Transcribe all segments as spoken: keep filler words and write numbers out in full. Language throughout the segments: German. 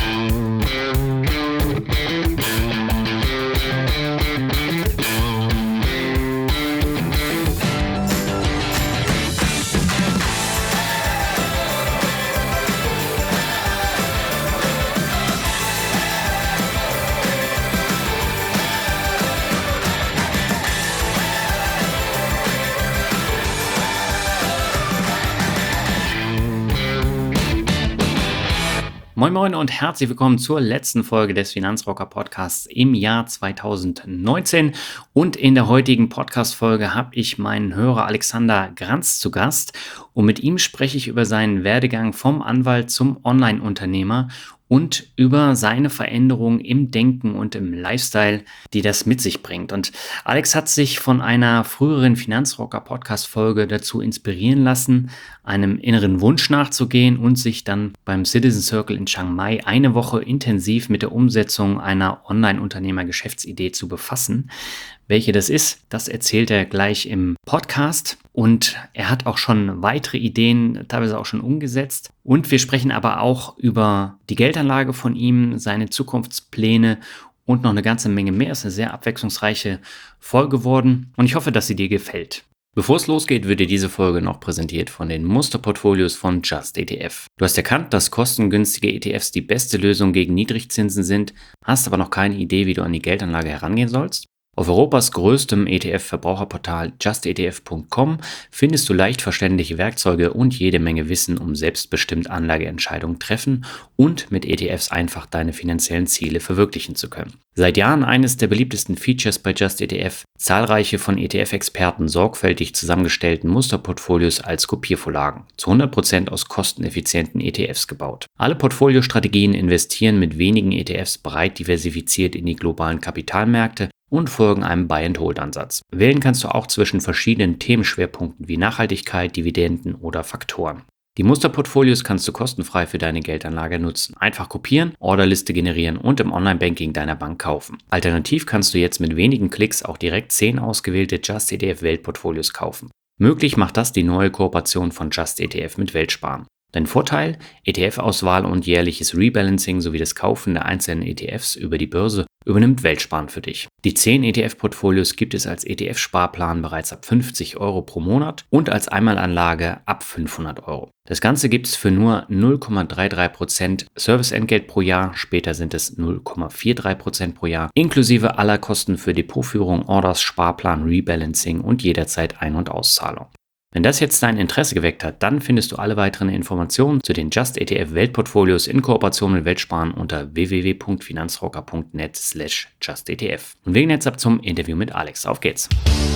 Moin Moin und herzlich willkommen zur letzten Folge des Finanzrocker Podcasts im Jahr zweitausendneunzehn. Und in der heutigen Podcast-Folge habe ich meinen Hörer Alexander Granz zu Gast. Und mit ihm spreche ich über seinen Werdegang vom Anwalt zum Online-Unternehmer und über seine Veränderungen im Denken und im Lifestyle, die das mit sich bringt. Und Alex hat sich von einer früheren Finanzrocker-Podcast-Folge dazu inspirieren lassen, einem inneren Wunsch nachzugehen und sich dann beim Citizen Circle in Chiang Mai eine Woche intensiv mit der Umsetzung einer Online-Unternehmer-Geschäftsidee zu befassen. Welche das ist, das erzählt er gleich im Podcast und er hat auch schon weitere Ideen, teilweise auch schon umgesetzt. Und wir sprechen aber auch über die Geldanlage von ihm, seine Zukunftspläne und noch eine ganze Menge mehr. Es ist eine sehr abwechslungsreiche Folge geworden und ich hoffe, dass sie dir gefällt. Bevor es losgeht, wird dir diese Folge noch präsentiert von den Musterportfolios von Just E T F. Du hast erkannt, dass kostengünstige E T Fs die beste Lösung gegen Niedrigzinsen sind, hast aber noch keine Idee, wie du an die Geldanlage herangehen sollst? Auf Europas größtem E T F-Verbraucherportal just E T F punkt com findest du leicht verständliche Werkzeuge und jede Menge Wissen, um selbstbestimmt Anlageentscheidungen treffen und mit E T Fs einfach deine finanziellen Ziele verwirklichen zu können. Seit Jahren eines der beliebtesten Features bei Just E T F, zahlreiche von E T F-Experten sorgfältig zusammengestellten Musterportfolios als Kopiervorlagen, zu hundert Prozent aus kosteneffizienten E T Fs gebaut. Alle Portfoliostrategien investieren mit wenigen E T Fs breit diversifiziert in die globalen Kapitalmärkte und folgen einem Buy-and-Hold-Ansatz. Wählen kannst du auch zwischen verschiedenen Themenschwerpunkten wie Nachhaltigkeit, Dividenden oder Faktoren. Die Musterportfolios kannst du kostenfrei für deine Geldanlage nutzen. Einfach kopieren, Orderliste generieren und im Online-Banking deiner Bank kaufen. Alternativ kannst du jetzt mit wenigen Klicks auch direkt zehn ausgewählte Just E T F Weltportfolios kaufen. Möglich macht das die neue Kooperation von Just E T F mit Weltsparen. Dein Vorteil? E T F-Auswahl und jährliches Rebalancing sowie das Kaufen der einzelnen E T Fs über die Börse übernimmt Weltsparen für dich. Die zehn E T F-Portfolios gibt es als E T F-Sparplan bereits ab fünfzig Euro pro Monat und als Einmalanlage ab fünfhundert Euro. Das Ganze gibt es für nur null Komma dreiunddreißig Prozent Serviceentgelt pro Jahr, später sind es null Komma dreiundvierzig Prozent pro Jahr, inklusive aller Kosten für Depotführung, Orders, Sparplan, Rebalancing und jederzeit Ein- und Auszahlung. Wenn das jetzt dein Interesse geweckt hat, dann findest du alle weiteren Informationen zu den Just E T F Weltportfolios in Kooperation mit Weltsparen unter w w w punkt finanzrocker punkt net slash just E T F. Und wegen jetzt ab zum Interview mit Alex. Auf geht's!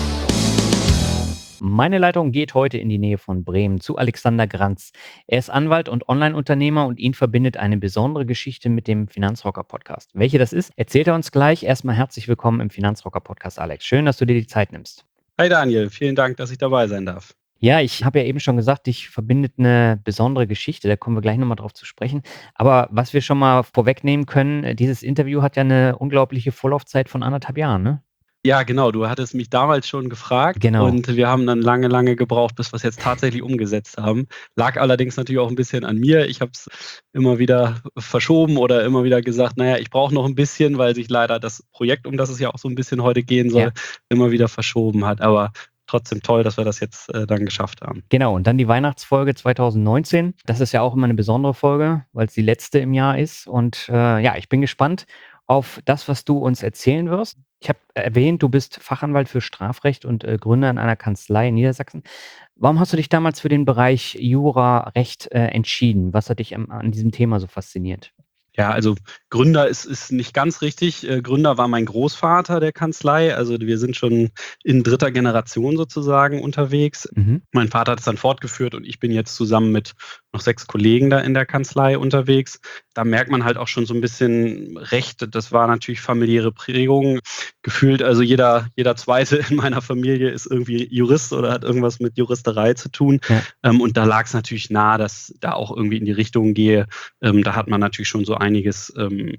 Meine Leitung geht heute in die Nähe von Bremen zu Alexander Granz. Er ist Anwalt und Online-Unternehmer und ihn verbindet eine besondere Geschichte mit dem Finanzrocker-Podcast. Welche das ist, erzählt er uns gleich. Erstmal herzlich willkommen im Finanzrocker-Podcast, Alex. Schön, dass du dir die Zeit nimmst. Hi Daniel, vielen Dank, dass ich dabei sein darf. Ja, ich habe ja eben schon gesagt, dich verbindet eine besondere Geschichte, da kommen wir gleich nochmal drauf zu sprechen. Aber was wir schon mal vorwegnehmen können, dieses Interview hat ja eine unglaubliche Vorlaufzeit von anderthalb Jahren, ne? Ja, genau, du hattest mich damals schon gefragt Genau. Und wir haben dann lange, lange gebraucht, bis wir es jetzt tatsächlich umgesetzt haben. Lag allerdings natürlich auch ein bisschen an mir. Ich habe es immer wieder verschoben oder immer wieder gesagt, naja, ich brauche noch ein bisschen, weil sich leider das Projekt, um das es ja auch so ein bisschen heute gehen soll, ja. immer wieder verschoben hat. Aber trotzdem toll, dass wir das jetzt äh, dann geschafft haben. Genau, und dann die Weihnachtsfolge zweitausendneunzehn. Das ist ja auch immer eine besondere Folge, weil es die letzte im Jahr ist. Und äh, ja, ich bin gespannt auf das, was du uns erzählen wirst. Ich habe erwähnt, du bist Fachanwalt für Strafrecht und äh, Gründer in einer Kanzlei in Niedersachsen. Warum hast du dich damals für den Bereich Jura-Recht äh, entschieden? Was hat dich an, an diesem Thema so fasziniert? Ja, also Gründer ist, ist nicht ganz richtig. Äh, Gründer war mein Großvater der Kanzlei. Also wir sind schon in dritter Generation sozusagen unterwegs. Mhm. Mein Vater hat es dann fortgeführt und ich bin jetzt zusammen mit noch sechs Kollegen da in der Kanzlei unterwegs. Da merkt man halt auch schon so ein bisschen Recht. Das war natürlich familiäre Prägung. Gefühlt, also jeder, jeder Zweite in meiner Familie ist irgendwie Jurist oder hat irgendwas mit Juristerei zu tun. Ja. Ähm, und da lag es natürlich nahe, dass da auch irgendwie in die Richtung gehe. Ähm, da hat man natürlich schon so einiges ähm, ja,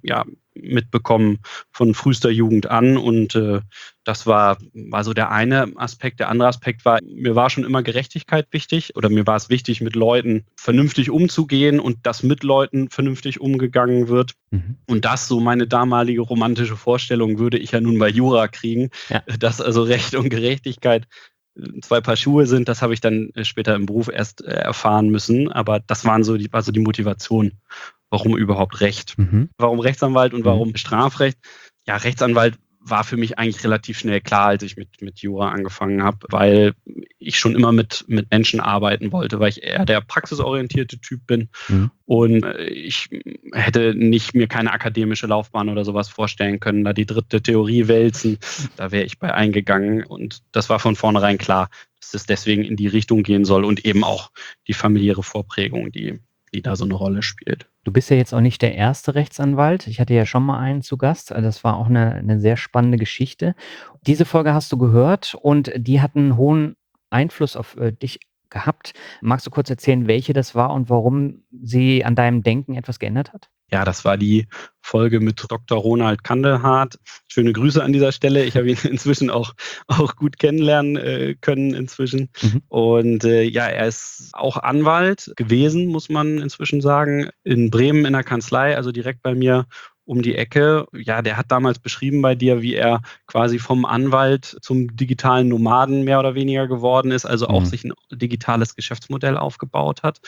mitbekommen von frühester Jugend an und äh, das war, war so der eine Aspekt. Der andere Aspekt war, mir war schon immer Gerechtigkeit wichtig oder mir war es wichtig, mit Leuten vernünftig umzugehen und dass mit Leuten vernünftig umgegangen wird. Mhm. Und das, so meine damalige romantische Vorstellung, würde ich ja nun bei Jura kriegen, ja. Dass also Recht und Gerechtigkeit zwei Paar Schuhe sind, das habe ich dann später im Beruf erst erfahren müssen, aber das waren so die, war so die Motivation. Warum überhaupt Recht? Mhm. Warum Rechtsanwalt und warum mhm. Strafrecht? Ja, Rechtsanwalt war für mich eigentlich relativ schnell klar, als ich mit, mit Jura angefangen habe, weil ich schon immer mit, mit Menschen arbeiten wollte, weil ich eher der praxisorientierte Typ bin. Mhm. Und ich hätte nicht mir keine akademische Laufbahn oder sowas vorstellen können, da die dritte Theorie wälzen, da wäre ich bei eingegangen. Und das war von vornherein klar, dass es deswegen in die Richtung gehen soll und eben auch die familiäre Vorprägung, die, die da so eine Rolle spielt. Du bist ja jetzt auch nicht der erste Rechtsanwalt. Ich hatte ja schon mal einen zu Gast. Das war auch eine, eine sehr spannende Geschichte. Diese Folge hast du gehört und die hat einen hohen Einfluss auf äh, dich gehabt. Magst du kurz erzählen, welche das war und warum sie an deinem Denken etwas geändert hat? Ja, das war die Folge mit Doktor Ronald Kandelhardt. Schöne Grüße an dieser Stelle. Ich habe ihn inzwischen auch, auch gut kennenlernen äh, können inzwischen. Mhm. Und äh, ja, er ist auch Anwalt gewesen, muss man inzwischen sagen, in Bremen in der Kanzlei, also direkt bei mir um die Ecke. Ja, der hat damals beschrieben bei dir, wie er quasi vom Anwalt zum digitalen Nomaden mehr oder weniger geworden ist, also auch mhm. sich ein digitales Geschäftsmodell aufgebaut hat.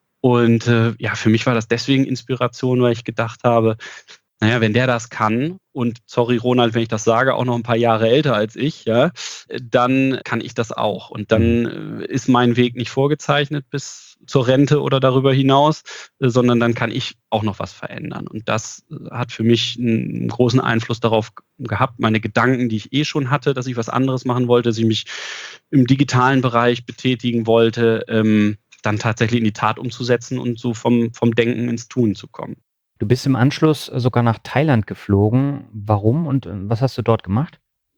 Und äh, ja, für mich war das deswegen Inspiration, weil ich gedacht habe, naja, wenn der das kann und sorry Ronald, wenn ich das sage, auch noch ein paar Jahre älter als ich, ja, dann kann ich das auch. Und dann äh, ist mein Weg nicht vorgezeichnet bis zur Rente oder darüber hinaus, äh, sondern dann kann ich auch noch was verändern. Und das hat für mich einen großen Einfluss darauf gehabt, meine Gedanken, die ich eh schon hatte, dass ich was anderes machen wollte, dass ich mich im digitalen Bereich betätigen wollte, ähm, dann tatsächlich in die Tat umzusetzen und so vom, vom Denken ins Tun zu kommen. Du bist im Anschluss sogar nach Thailand geflogen. Warum und was hast du dort gemacht?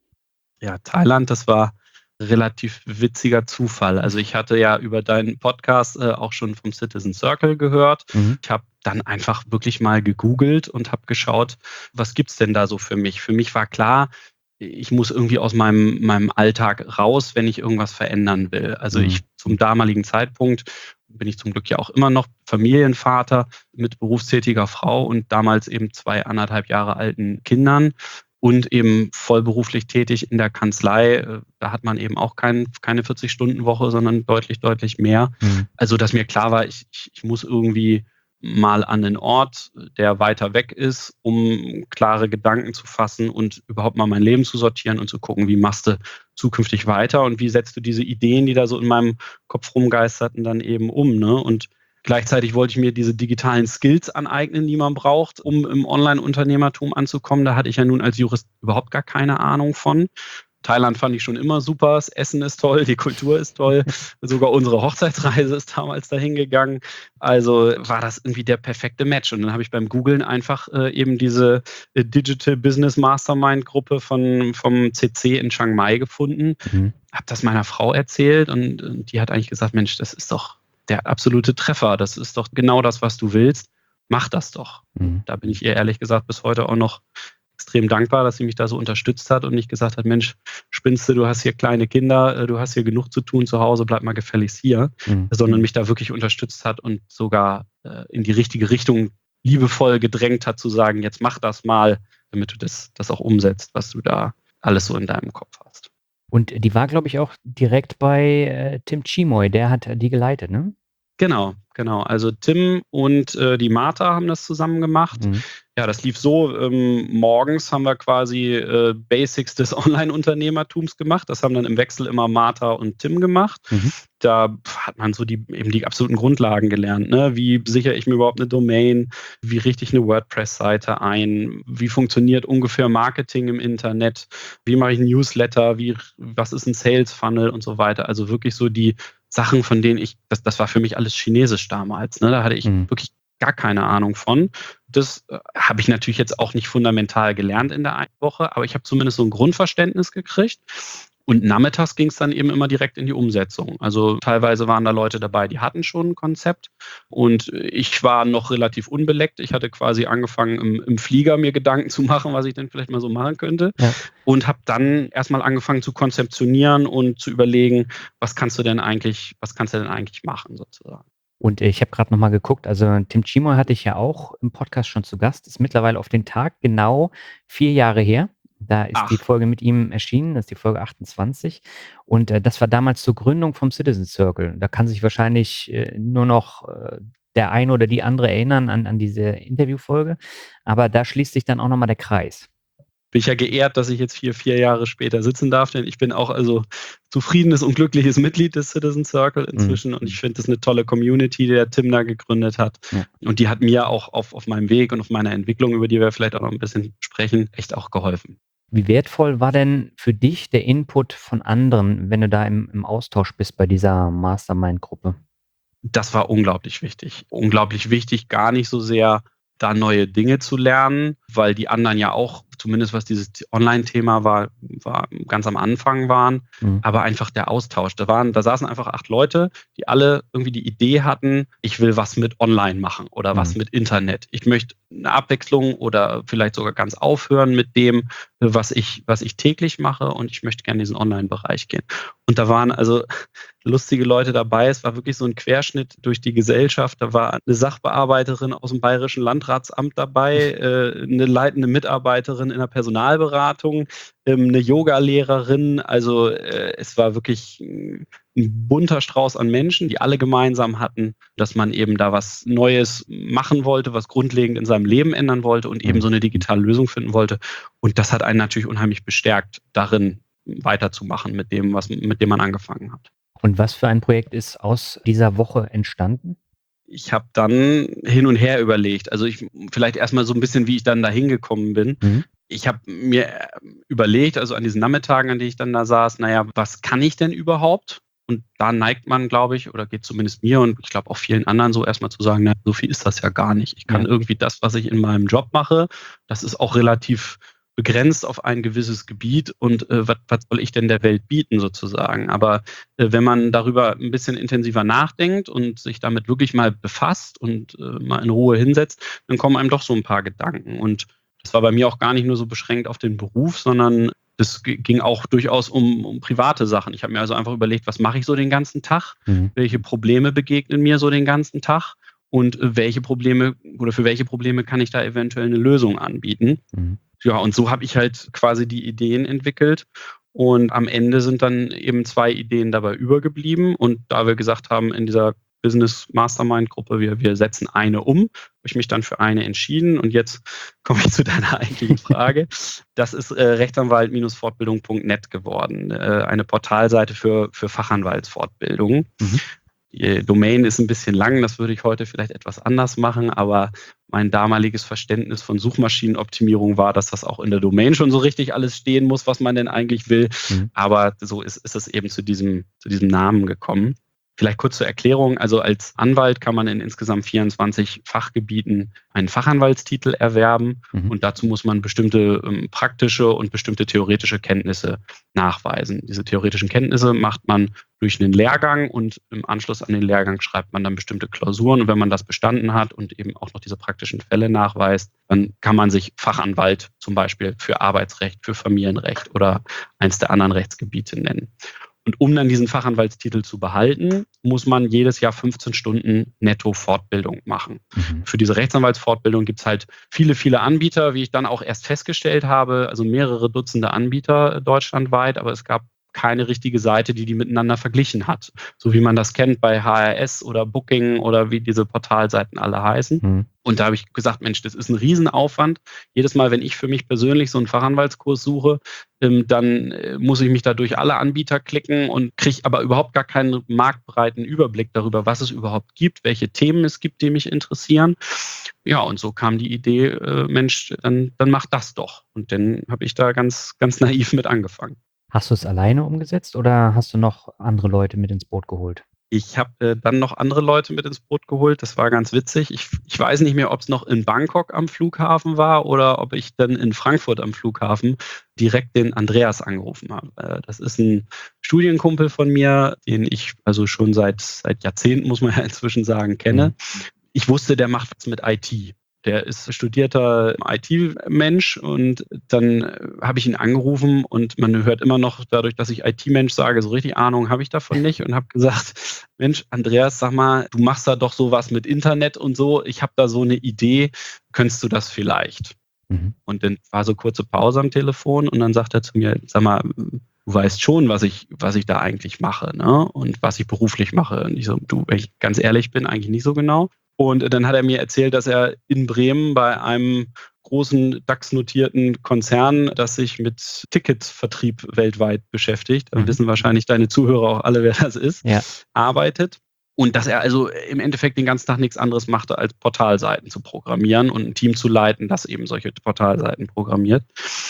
Ja, Thailand, das war relativ witziger Zufall. Also ich hatte ja über deinen Podcast äh, auch schon vom Citizen Circle gehört. Mhm. Ich habe dann einfach wirklich mal gegoogelt und habe geschaut, was gibt's denn da so für mich? Für mich war klar, ich muss irgendwie aus meinem, meinem Alltag raus, wenn ich irgendwas verändern will. Also ich zum damaligen Zeitpunkt bin ich zum Glück ja auch immer noch Familienvater mit berufstätiger Frau und damals eben zwei anderthalb Jahre alten Kindern und eben vollberuflich tätig in der Kanzlei. Da hat man eben auch kein, keine vierzig-Stunden-Woche, sondern deutlich, deutlich mehr. Mhm. Also dass mir klar war, ich, ich, ich muss irgendwie mal an den Ort, der weiter weg ist, um klare Gedanken zu fassen und überhaupt mal mein Leben zu sortieren und zu gucken, wie machst du zukünftig weiter und wie setzt du diese Ideen, die da so in meinem Kopf rumgeisterten, dann eben um. Ne? Und gleichzeitig wollte ich mir diese digitalen Skills aneignen, die man braucht, um im Online-Unternehmertum anzukommen. Da hatte ich ja nun als Jurist überhaupt gar keine Ahnung von. Thailand fand ich schon immer super, das Essen ist toll, die Kultur ist toll, sogar unsere Hochzeitsreise ist damals dahin gegangen. Also war das irgendwie der perfekte Match. Und dann habe ich beim Googlen einfach äh, eben diese äh, Digital Business Mastermind Gruppe von, vom C C in Chiang Mai gefunden, mhm. habe das meiner Frau erzählt und, und die hat eigentlich gesagt, Mensch, das ist doch der absolute Treffer, das ist doch genau das, was du willst, mach das doch. Mhm. Da bin ich ihr ehrlich gesagt bis heute auch noch extrem dankbar, dass sie mich da so unterstützt hat und nicht gesagt hat, Mensch, spinnst du, du hast hier kleine Kinder, du hast hier genug zu tun zu Hause, bleib mal gefälligst hier, mhm. sondern mich da wirklich unterstützt hat und sogar äh, in die richtige Richtung liebevoll gedrängt hat, zu sagen, jetzt mach das mal, damit du das, das auch umsetzt, was du da alles so in deinem Kopf hast. Und die war, glaube ich, auch direkt bei äh, Tim Chimoy, der hat die geleitet, ne? Genau, genau. Also Tim und äh, die Martha haben das zusammen gemacht. Mhm. Ja, das lief so, ähm, morgens haben wir quasi äh, Basics des Online-Unternehmertums gemacht. Das haben dann im Wechsel immer Martha und Tim gemacht. Mhm. Da hat man so die, eben die absoluten Grundlagen gelernt. Ne? Wie sichere ich mir überhaupt eine Domain? Wie richte ich eine WordPress-Seite ein? Wie funktioniert ungefähr Marketing im Internet? Wie mache ich einen Newsletter? Wie, was ist ein Sales-Funnel und so weiter? Also wirklich so die Sachen, von denen ich, das, das war für mich alles Chinesisch damals. Ne? Da hatte ich mhm. wirklich gar keine Ahnung von. Das äh, habe ich natürlich jetzt auch nicht fundamental gelernt in der einen Woche, aber ich habe zumindest so ein Grundverständnis gekriegt. Und nachmittags ging es dann eben immer direkt in die Umsetzung. Also teilweise waren da Leute dabei, die hatten schon ein Konzept und ich war noch relativ unbeleckt. Ich hatte quasi angefangen, im, im Flieger mir Gedanken zu machen, was ich denn vielleicht mal so machen könnte. Ja. Und habe dann erstmal angefangen zu konzeptionieren und zu überlegen, was kannst du denn eigentlich, was kannst du denn eigentlich machen sozusagen. Und ich habe gerade noch mal geguckt, also Tim Tschimoy hatte ich ja auch im Podcast schon zu Gast, ist mittlerweile auf den Tag genau vier Jahre her. Da ist die Ach. Folge mit ihm erschienen, das ist die Folge achtundzwanzig. Und äh, das war damals zur Gründung vom Citizen Circle. Da kann sich wahrscheinlich äh, nur noch äh, der eine oder die andere erinnern an, an diese Interviewfolge. Aber da schließt sich dann auch noch mal der Kreis. Bin ich ja geehrt, dass ich jetzt hier vier Jahre später sitzen darf, denn ich bin auch also zufriedenes und glückliches Mitglied des Citizen Circle inzwischen Mhm. und ich finde das eine tolle Community, die der Tim da gegründet hat. Ja. Und die hat mir auch auf, auf meinem Weg und auf meiner Entwicklung, über die wir vielleicht auch noch ein bisschen sprechen, echt auch geholfen. Wie wertvoll war denn für dich der Input von anderen, wenn du da im, im Austausch bist bei dieser Mastermind-Gruppe? Das war unglaublich wichtig. Unglaublich wichtig, gar nicht so sehr da neue Dinge zu lernen, weil die anderen ja auch, zumindest was dieses Online-Thema war, war ganz am Anfang waren, Mhm. aber einfach der Austausch. Da waren, da saßen einfach acht Leute, die alle irgendwie die Idee hatten, ich will was mit Online machen oder Mhm. was mit Internet. Ich möchte eine Abwechslung oder vielleicht sogar ganz aufhören mit dem, was ich, was ich täglich mache und ich möchte gerne in diesen Online-Bereich gehen. Und da waren also lustige Leute dabei. Es war wirklich so ein Querschnitt durch die Gesellschaft. Da war eine Sachbearbeiterin aus dem Bayerischen Landratsamt dabei, äh, eine leitende Mitarbeiterin in der Personalberatung, ähm, eine Yoga-Lehrerin. Also äh, es war wirklich ein bunter Strauß an Menschen, die alle gemeinsam hatten, dass man eben da was Neues machen wollte, was grundlegend in seinem Leben ändern wollte und eben so eine digitale Lösung finden wollte. Und das hat einen natürlich unheimlich bestärkt, darin weiterzumachen mit dem, was, mit dem man angefangen hat. Und was für ein Projekt ist aus dieser Woche entstanden? Ich habe dann hin und her überlegt. Also ich vielleicht erstmal so ein bisschen, wie ich dann da hingekommen bin. Mhm. Ich habe mir überlegt, also an diesen Nachmittagen, an denen ich dann da saß, naja, was kann ich denn überhaupt? Und da neigt man, glaube ich, oder geht zumindest mir und ich glaube auch vielen anderen so erstmal zu sagen, na, so viel ist das ja gar nicht. Ich kann Ja. irgendwie das, was ich in meinem Job mache, das ist auch relativ begrenzt auf ein gewisses Gebiet und äh, was, was soll ich denn der Welt bieten sozusagen. Aber äh, wenn man darüber ein bisschen intensiver nachdenkt und sich damit wirklich mal befasst und äh, mal in Ruhe hinsetzt, dann kommen einem doch so ein paar Gedanken. Und das war bei mir auch gar nicht nur so beschränkt auf den Beruf, sondern das ging auch durchaus um, um private Sachen. Ich habe mir also einfach überlegt, was mache ich so den ganzen Tag? Mhm. Welche Probleme begegnen mir so den ganzen Tag? Und welche Probleme oder für welche Probleme kann ich da eventuell eine Lösung anbieten? Mhm. Ja, und so habe ich halt quasi die Ideen entwickelt. Und am Ende sind dann eben zwei Ideen dabei übergeblieben. Und da wir gesagt haben, in dieser Business Mastermind Gruppe, wir, wir setzen eine um, habe ich mich dann für eine entschieden. Und jetzt komme ich zu deiner eigentlichen Frage. Das ist äh, rechtsanwalt Fortbildung Punkt net geworden, äh, eine Portalseite für, für Fachanwaltsfortbildungen. Mhm. Die Domain ist ein bisschen lang, das würde ich heute vielleicht etwas anders machen, aber mein damaliges Verständnis von Suchmaschinenoptimierung war, dass das auch in der Domain schon so richtig alles stehen muss, was man denn eigentlich will. Mhm. Aber so ist, ist es eben zu diesem, zu diesem Namen gekommen. Vielleicht kurz zur Erklärung. Also als Anwalt kann man in insgesamt vierundzwanzig Fachgebieten einen Fachanwaltstitel erwerben. Mhm. Und dazu muss man bestimmte ähm, praktische und bestimmte theoretische Kenntnisse nachweisen. Diese theoretischen Kenntnisse macht man durch einen Lehrgang und im Anschluss an den Lehrgang schreibt man dann bestimmte Klausuren. Und wenn man das bestanden hat und eben auch noch diese praktischen Fälle nachweist, dann kann man sich Fachanwalt zum Beispiel für Arbeitsrecht, für Familienrecht oder eins der anderen Rechtsgebiete nennen. Und um dann diesen Fachanwaltstitel zu behalten, muss man jedes Jahr fünfzehn Stunden netto Fortbildung machen. Mhm. Für diese Rechtsanwaltsfortbildung gibt es halt viele, viele Anbieter, wie ich dann auch erst festgestellt habe, also mehrere Dutzende Anbieter deutschlandweit, aber es gab keine richtige Seite, die die miteinander verglichen hat. So wie man das kennt bei H R S oder Booking oder wie diese Portalseiten alle heißen. Mhm. Und da habe ich gesagt, Mensch, das ist ein Riesenaufwand. Jedes Mal, wenn ich für mich persönlich so einen Fachanwaltskurs suche, ähm, dann äh, muss ich mich da durch alle Anbieter klicken und kriege aber überhaupt gar keinen marktbreiten Überblick darüber, was es überhaupt gibt, welche Themen es gibt, die mich interessieren. Ja, und so kam die Idee, äh, Mensch, dann, dann mach das doch. Und dann habe ich da ganz, ganz naiv mit angefangen. Hast du es alleine umgesetzt oder hast du noch andere Leute mit ins Boot geholt? Ich habe äh, dann noch andere Leute mit ins Boot geholt. Das war ganz witzig. Ich, ich weiß nicht mehr, ob es noch in Bangkok am Flughafen war oder ob ich dann in Frankfurt am Flughafen direkt den Andreas angerufen habe. Äh, das ist ein Studienkumpel von mir, den ich also schon seit, seit Jahrzehnten, muss man ja inzwischen sagen, kenne. Mhm. Ich wusste, der macht was mit I T. Der ist studierter I T-Mensch und dann äh, habe ich ihn angerufen und man hört immer noch dadurch, dass ich I T-Mensch sage, so richtig Ahnung habe ich davon nicht und habe gesagt, Mensch, Andreas, sag mal, du machst da doch sowas mit Internet und so, ich habe da so eine Idee, könntest du das vielleicht? Mhm. Und dann war so kurze Pause am Telefon und dann sagt er zu mir, sag mal, du weißt schon, was ich, was ich da eigentlich mache, ne? Und was ich beruflich mache. Und ich so, du, wenn ich ganz ehrlich bin, eigentlich nicht so genau. Und dann hat er mir erzählt, dass er in Bremen bei einem großen DAX-notierten Konzern, das sich mit Ticketvertrieb weltweit beschäftigt, dann Mhm. wissen wahrscheinlich deine Zuhörer auch alle, wer das ist, Ja. arbeitet. Und dass er also im Endeffekt den ganzen Tag nichts anderes machte, als Portalseiten zu programmieren und ein Team zu leiten, das eben solche Portalseiten programmiert.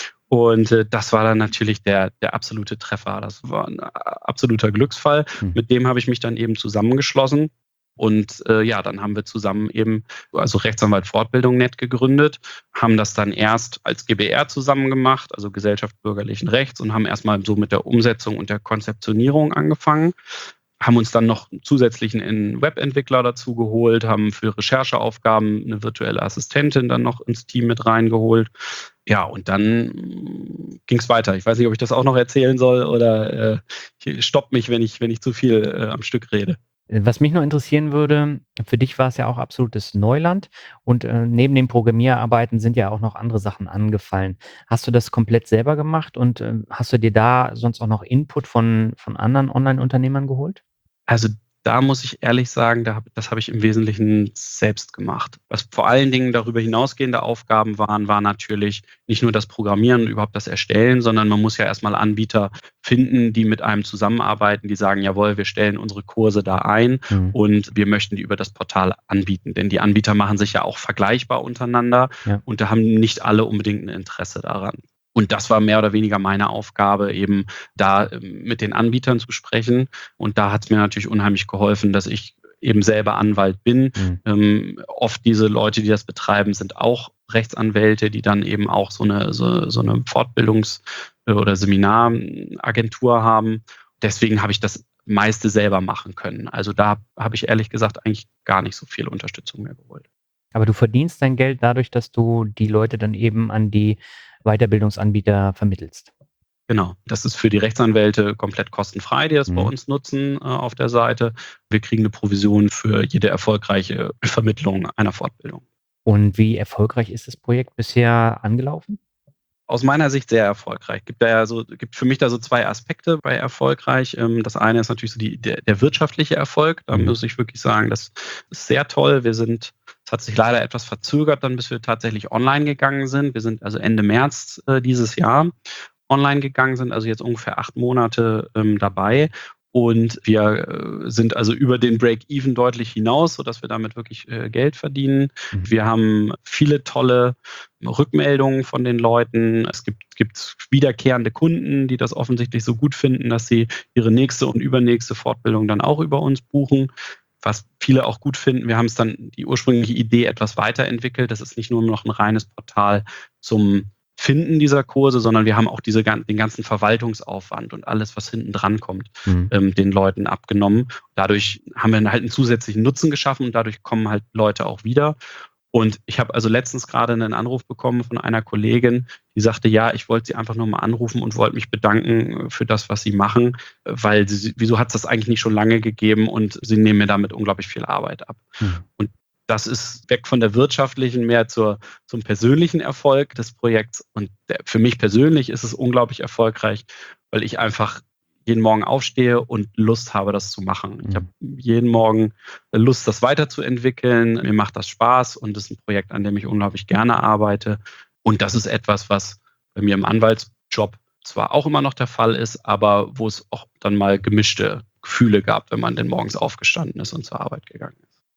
Und äh, das war dann natürlich der, der absolute Treffer. Das war ein absoluter Glücksfall. Mhm. Mit dem habe ich mich dann eben zusammengeschlossen. Und äh, ja, dann haben wir zusammen eben, also Rechtsanwalt Fortbildung Punkt net gegründet, haben das dann erst als G B R zusammen gemacht, also Gesellschaft Bürgerlichen Rechts, und haben erstmal so mit der Umsetzung und der Konzeptionierung angefangen. Haben uns dann noch zusätzlichen Webentwickler dazu geholt, haben für Rechercheaufgaben eine virtuelle Assistentin dann noch ins Team mit reingeholt. Ja, und dann ging es weiter. Ich weiß nicht, ob ich das auch noch erzählen soll oder äh, ich stopp mich, wenn ich, wenn ich zu viel äh, am Stück rede. Was mich noch interessieren würde, für dich war es ja auch absolutes Neuland und äh, neben dem Programmierarbeiten sind ja auch noch andere Sachen angefallen. Hast du das komplett selber gemacht und äh, hast du dir da sonst auch noch Input von, von anderen Online-Unternehmern geholt? Also da muss ich ehrlich sagen, da hab, das habe ich im Wesentlichen selbst gemacht. Was vor allen Dingen darüber hinausgehende Aufgaben waren, war natürlich nicht nur das Programmieren und überhaupt das Erstellen, sondern man muss ja erstmal Anbieter finden, die mit einem zusammenarbeiten, die sagen, jawohl, wir stellen unsere Kurse da ein Mhm. und wir möchten die über das Portal anbieten. Denn die Anbieter machen sich ja auch vergleichbar untereinander Ja. und da haben nicht alle unbedingt ein Interesse daran. Und das war mehr oder weniger meine Aufgabe, eben da mit den Anbietern zu sprechen. Und da hat es mir natürlich unheimlich geholfen, dass ich eben selber Anwalt bin. Mhm. Ähm, oft diese Leute, die das betreiben, sind auch Rechtsanwälte, die dann eben auch so eine, so, so eine Fortbildungs- oder Seminaragentur haben. Deswegen habe ich das meiste selber machen können. Also da habe ich ehrlich gesagt eigentlich gar nicht so viel Unterstützung mehr geholt. Aber du verdienst dein Geld dadurch, dass du die Leute dann eben an die Weiterbildungsanbieter vermittelst. Genau, das ist für die Rechtsanwälte komplett kostenfrei, die das bei Mhm. uns nutzen äh, auf der Seite. Wir kriegen eine Provision für jede erfolgreiche Vermittlung einer Fortbildung. Und wie erfolgreich ist das Projekt bisher angelaufen? Aus meiner Sicht sehr erfolgreich. Gibt da ja so, gibt für mich da so zwei Aspekte bei erfolgreich. Ähm, Das eine ist natürlich so die, der, der wirtschaftliche Erfolg. Da Mhm. muss ich wirklich sagen, das ist sehr toll. Wir sind, es hat sich leider etwas verzögert, dann bis wir tatsächlich online gegangen sind. Wir sind also Ende März äh, dieses Jahr online gegangen sind, also jetzt ungefähr acht Monate ähm, dabei. Und wir äh, sind also über den Break-Even deutlich hinaus, sodass wir damit wirklich äh, Geld verdienen. Mhm. Wir haben viele tolle Rückmeldungen von den Leuten. Es gibt, gibt wiederkehrende Kunden, die das offensichtlich so gut finden, dass sie ihre nächste und übernächste Fortbildung dann auch über uns buchen. Was viele auch gut finden, wir haben es dann die ursprüngliche Idee etwas weiterentwickelt. Das ist nicht nur noch ein reines Portal zum Finden dieser Kurse, sondern wir haben auch diese, den ganzen Verwaltungsaufwand und alles, was hinten dran kommt, Mhm. ähm, den Leuten abgenommen. Dadurch haben wir halt einen zusätzlichen Nutzen geschaffen und dadurch kommen halt Leute auch wieder. Und ich habe also letztens gerade einen Anruf bekommen von einer Kollegin, die sagte, ja, ich wollte sie einfach nur mal anrufen und wollte mich bedanken für das, was sie machen, weil sie, wieso hat es das eigentlich nicht schon lange gegeben und sie nehmen mir damit unglaublich viel Arbeit ab. Mhm. Und das ist weg von der wirtschaftlichen mehr zur, zum persönlichen Erfolg des Projekts. Und der, für mich persönlich ist es unglaublich erfolgreich, weil ich einfach jeden Morgen aufstehe und Lust habe, das zu machen. Ich habe jeden Morgen Lust, das weiterzuentwickeln. Mir macht das Spaß und es ist ein Projekt, an dem ich unglaublich gerne arbeite. Und das ist etwas, was bei mir im Anwaltsjob zwar auch immer noch der Fall ist, aber wo es auch dann mal gemischte Gefühle gab, wenn man denn morgens aufgestanden ist und zur Arbeit gegangen ist.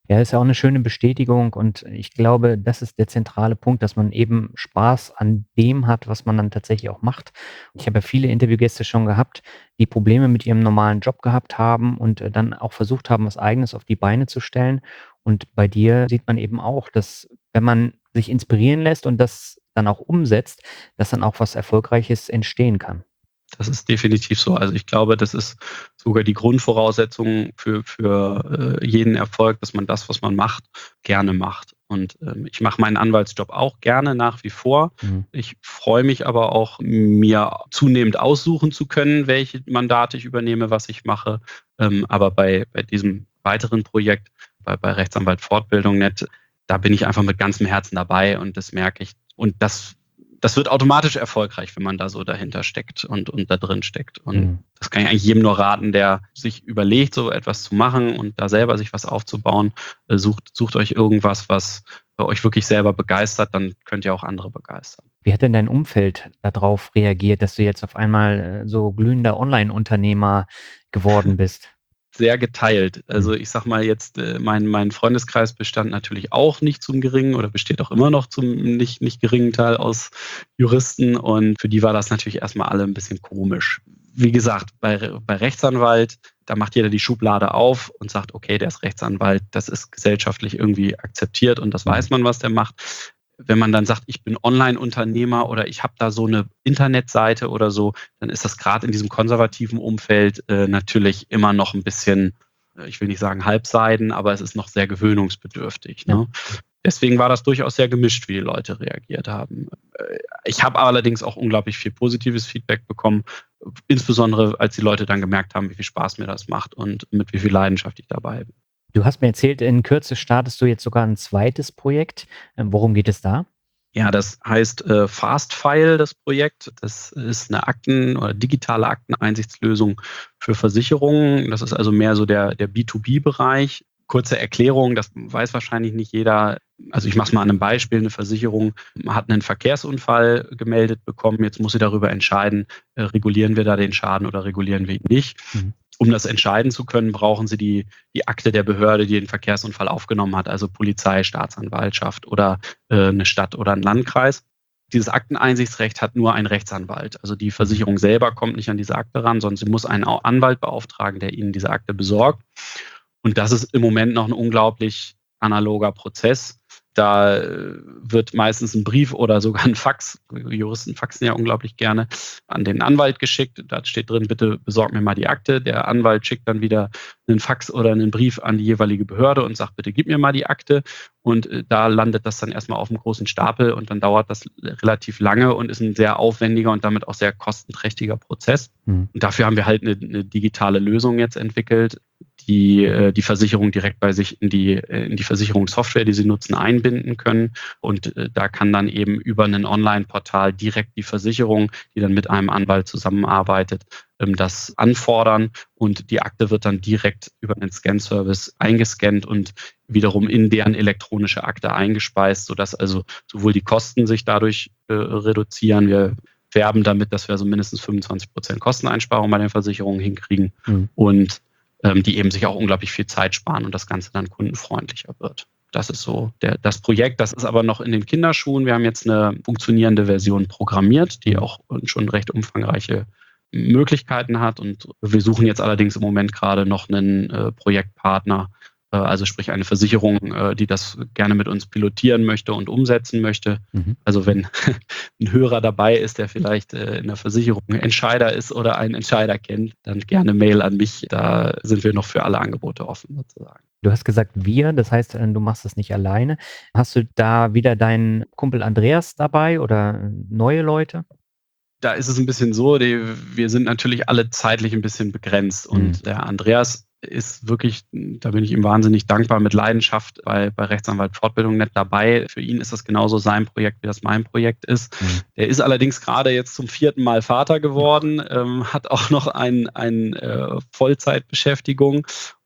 Ja, ist ja auch eine schöne Bestätigung und ich glaube, das ist der zentrale Punkt, dass man eben Spaß an dem hat, was man dann tatsächlich auch macht. Ich habe ja viele Interviewgäste schon gehabt, die Probleme mit ihrem normalen Job gehabt haben und, äh, dann auch versucht haben, was Eigenes auf die Beine zu stellen. Und bei dir sieht man eben auch, dass, wenn man sich inspirieren lässt und das dann auch umsetzt, dass dann auch was Erfolgreiches entstehen kann. Das ist definitiv so. Also ich glaube, das ist sogar die Grundvoraussetzung für, für äh, jeden Erfolg, dass man das, was man macht, gerne macht. Und ähm, ich mache meinen Anwaltsjob auch gerne nach wie vor. Mhm. Ich freue mich aber auch, mir zunehmend aussuchen zu können, welche Mandate ich übernehme, was ich mache. Ähm, aber bei, bei diesem weiteren Projekt, bei, bei Rechtsanwalt Fortbildung Net, da bin ich einfach mit ganzem Herzen dabei und das merke ich. Und das Das wird automatisch erfolgreich, wenn man da so dahinter steckt und, und da drin steckt. Und Mhm. das kann ich eigentlich jedem nur raten, der sich überlegt, so etwas zu machen und da selber sich was aufzubauen. Äh, Sucht, sucht euch irgendwas, was euch wirklich selber begeistert, dann könnt ihr auch andere begeistern. Wie hat denn dein Umfeld darauf reagiert, dass du jetzt auf einmal, äh, so glühender Online-Unternehmer geworden bist? Sehr geteilt. Also Mhm. ich sag mal jetzt, äh, mein, mein Freundeskreis bestand natürlich auch nicht zum geringen oder besteht auch immer noch zum nicht, nicht geringen Teil aus Juristen und für die war das natürlich erstmal alle ein bisschen komisch. Wie gesagt, bei, bei Rechtsanwalt, da macht jeder die Schublade auf und sagt, okay, der ist Rechtsanwalt, das ist gesellschaftlich irgendwie akzeptiert und das Mhm. weiß man, was der macht. Wenn man dann sagt, ich bin Online-Unternehmer oder ich habe da so eine Internetseite oder so, dann ist das gerade in diesem konservativen Umfeld äh, natürlich immer noch ein bisschen, äh, ich will nicht sagen halbseiden, aber es ist noch sehr gewöhnungsbedürftig. Ja. Ne? Deswegen war das durchaus sehr gemischt, wie die Leute reagiert haben. Äh, Ich habe allerdings auch unglaublich viel positives Feedback bekommen, insbesondere als die Leute dann gemerkt haben, wie viel Spaß mir das macht und mit wie viel Leidenschaft ich dabei bin. Du hast mir erzählt, in Kürze startest du jetzt sogar ein zweites Projekt. Ähm, worum geht es da? Ja, das heißt äh, Fastfile, das Projekt. Das ist eine Akten- oder digitale Akteneinsichtslösung für Versicherungen. Das ist also mehr so der, der B zwei B-Bereich. Kurze Erklärung, das weiß wahrscheinlich nicht jeder. Also ich mache es mal an einem Beispiel. Eine Versicherung hat einen Verkehrsunfall gemeldet bekommen. Jetzt muss sie darüber entscheiden, äh, regulieren wir da den Schaden oder regulieren wir ihn nicht. Mhm. Um das entscheiden zu können, brauchen sie die, die Akte der Behörde, die den Verkehrsunfall aufgenommen hat, also Polizei, Staatsanwaltschaft oder äh, eine Stadt oder ein Landkreis. Dieses Akteneinsichtsrecht hat nur ein Rechtsanwalt. Also die Versicherung selber kommt nicht an diese Akte ran, sondern sie muss einen Anwalt beauftragen, der ihnen diese Akte besorgt. Und das ist im Moment noch ein unglaublich analoger Prozess. Da äh, wird meistens ein Brief oder sogar ein Fax, Juristen faxen ja unglaublich gerne, an den Anwalt geschickt. Da steht drin, bitte besorg mir mal die Akte. Der Anwalt schickt dann wieder einen Fax oder einen Brief an die jeweilige Behörde und sagt, bitte gib mir mal die Akte. Und äh, da landet das dann erstmal auf einem großen Stapel und dann dauert das relativ lange und ist ein sehr aufwendiger und damit auch sehr kostenträchtiger Prozess. Mhm. Und dafür haben wir halt eine, eine digitale Lösung jetzt entwickelt, die äh, die Versicherung direkt bei sich in die, äh, in die Versicherungssoftware, die sie nutzen, einbinden können. Und äh, da kann dann eben über ein Online-Portal direkt die Versicherung, die dann mit einem Anwalt zusammenarbeitet, ähm, das anfordern. Und die Akte wird dann direkt über einen Scan-Service eingescannt und wiederum in deren elektronische Akte eingespeist, sodass also sowohl die Kosten sich dadurch äh, reduzieren. Wir werben damit, dass wir also mindestens fünfundzwanzig Prozent Kosteneinsparung bei den Versicherungen hinkriegen. Mhm. Und ähm, die eben sich auch unglaublich viel Zeit sparen und das Ganze dann kundenfreundlicher wird. Das ist so der, das Projekt. Das ist aber noch in den Kinderschuhen. Wir haben jetzt eine funktionierende Version programmiert, die auch schon recht umfangreiche Möglichkeiten hat. Und wir suchen jetzt allerdings im Moment gerade noch einen äh, Projektpartner, äh, also sprich eine Versicherung, äh, die das gerne mit uns pilotieren möchte und umsetzen möchte. Mhm. Also wenn ein Hörer dabei ist, der vielleicht äh, in der Versicherung Entscheider ist oder einen Entscheider kennt, dann gerne Mail an mich. Da sind wir noch für alle Angebote offen sozusagen. Du hast gesagt wir, das heißt, äh, du machst das nicht alleine. Hast du da wieder deinen Kumpel Andreas dabei oder neue Leute? Da ist es ein bisschen so, die, wir sind natürlich alle zeitlich ein bisschen begrenzt und Mhm. der Andreas ist wirklich, da bin ich ihm wahnsinnig dankbar, mit Leidenschaft bei, bei Rechtsanwalt Fortbildung Net dabei. Für ihn ist das genauso sein Projekt, wie das mein Projekt ist. Mhm. Er ist allerdings gerade jetzt zum vierten Mal Vater geworden, ähm, hat auch noch ein, ein äh, Vollzeitbeschäftigung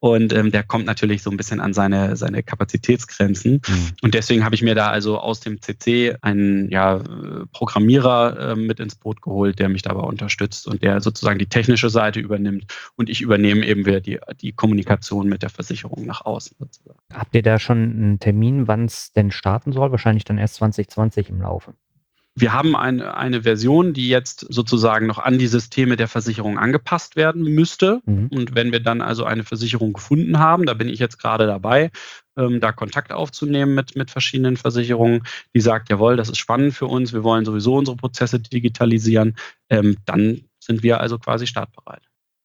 Und ähm, der kommt natürlich so ein bisschen an seine, seine Kapazitätsgrenzen. Mhm. Und deswegen habe ich mir da also aus dem C C einen ja, Programmierer äh, mit ins Boot geholt, der mich dabei unterstützt und der sozusagen die technische Seite übernimmt. Und ich übernehme eben wieder die, die Kommunikation mit der Versicherung nach außen sozusagen. Habt ihr da schon einen Termin, wann es denn starten soll? Wahrscheinlich dann erst zwanzig zwanzig im Laufe. Wir haben eine, eine Version, die jetzt sozusagen noch an die Systeme der Versicherung angepasst werden müsste. Mhm. Und wenn wir dann also eine Versicherung gefunden haben, da bin ich jetzt gerade dabei, ähm, da Kontakt aufzunehmen mit, mit verschiedenen Versicherungen, die sagt, jawohl, das ist spannend für uns, wir wollen sowieso unsere Prozesse digitalisieren, ähm, dann sind wir also quasi startbereit.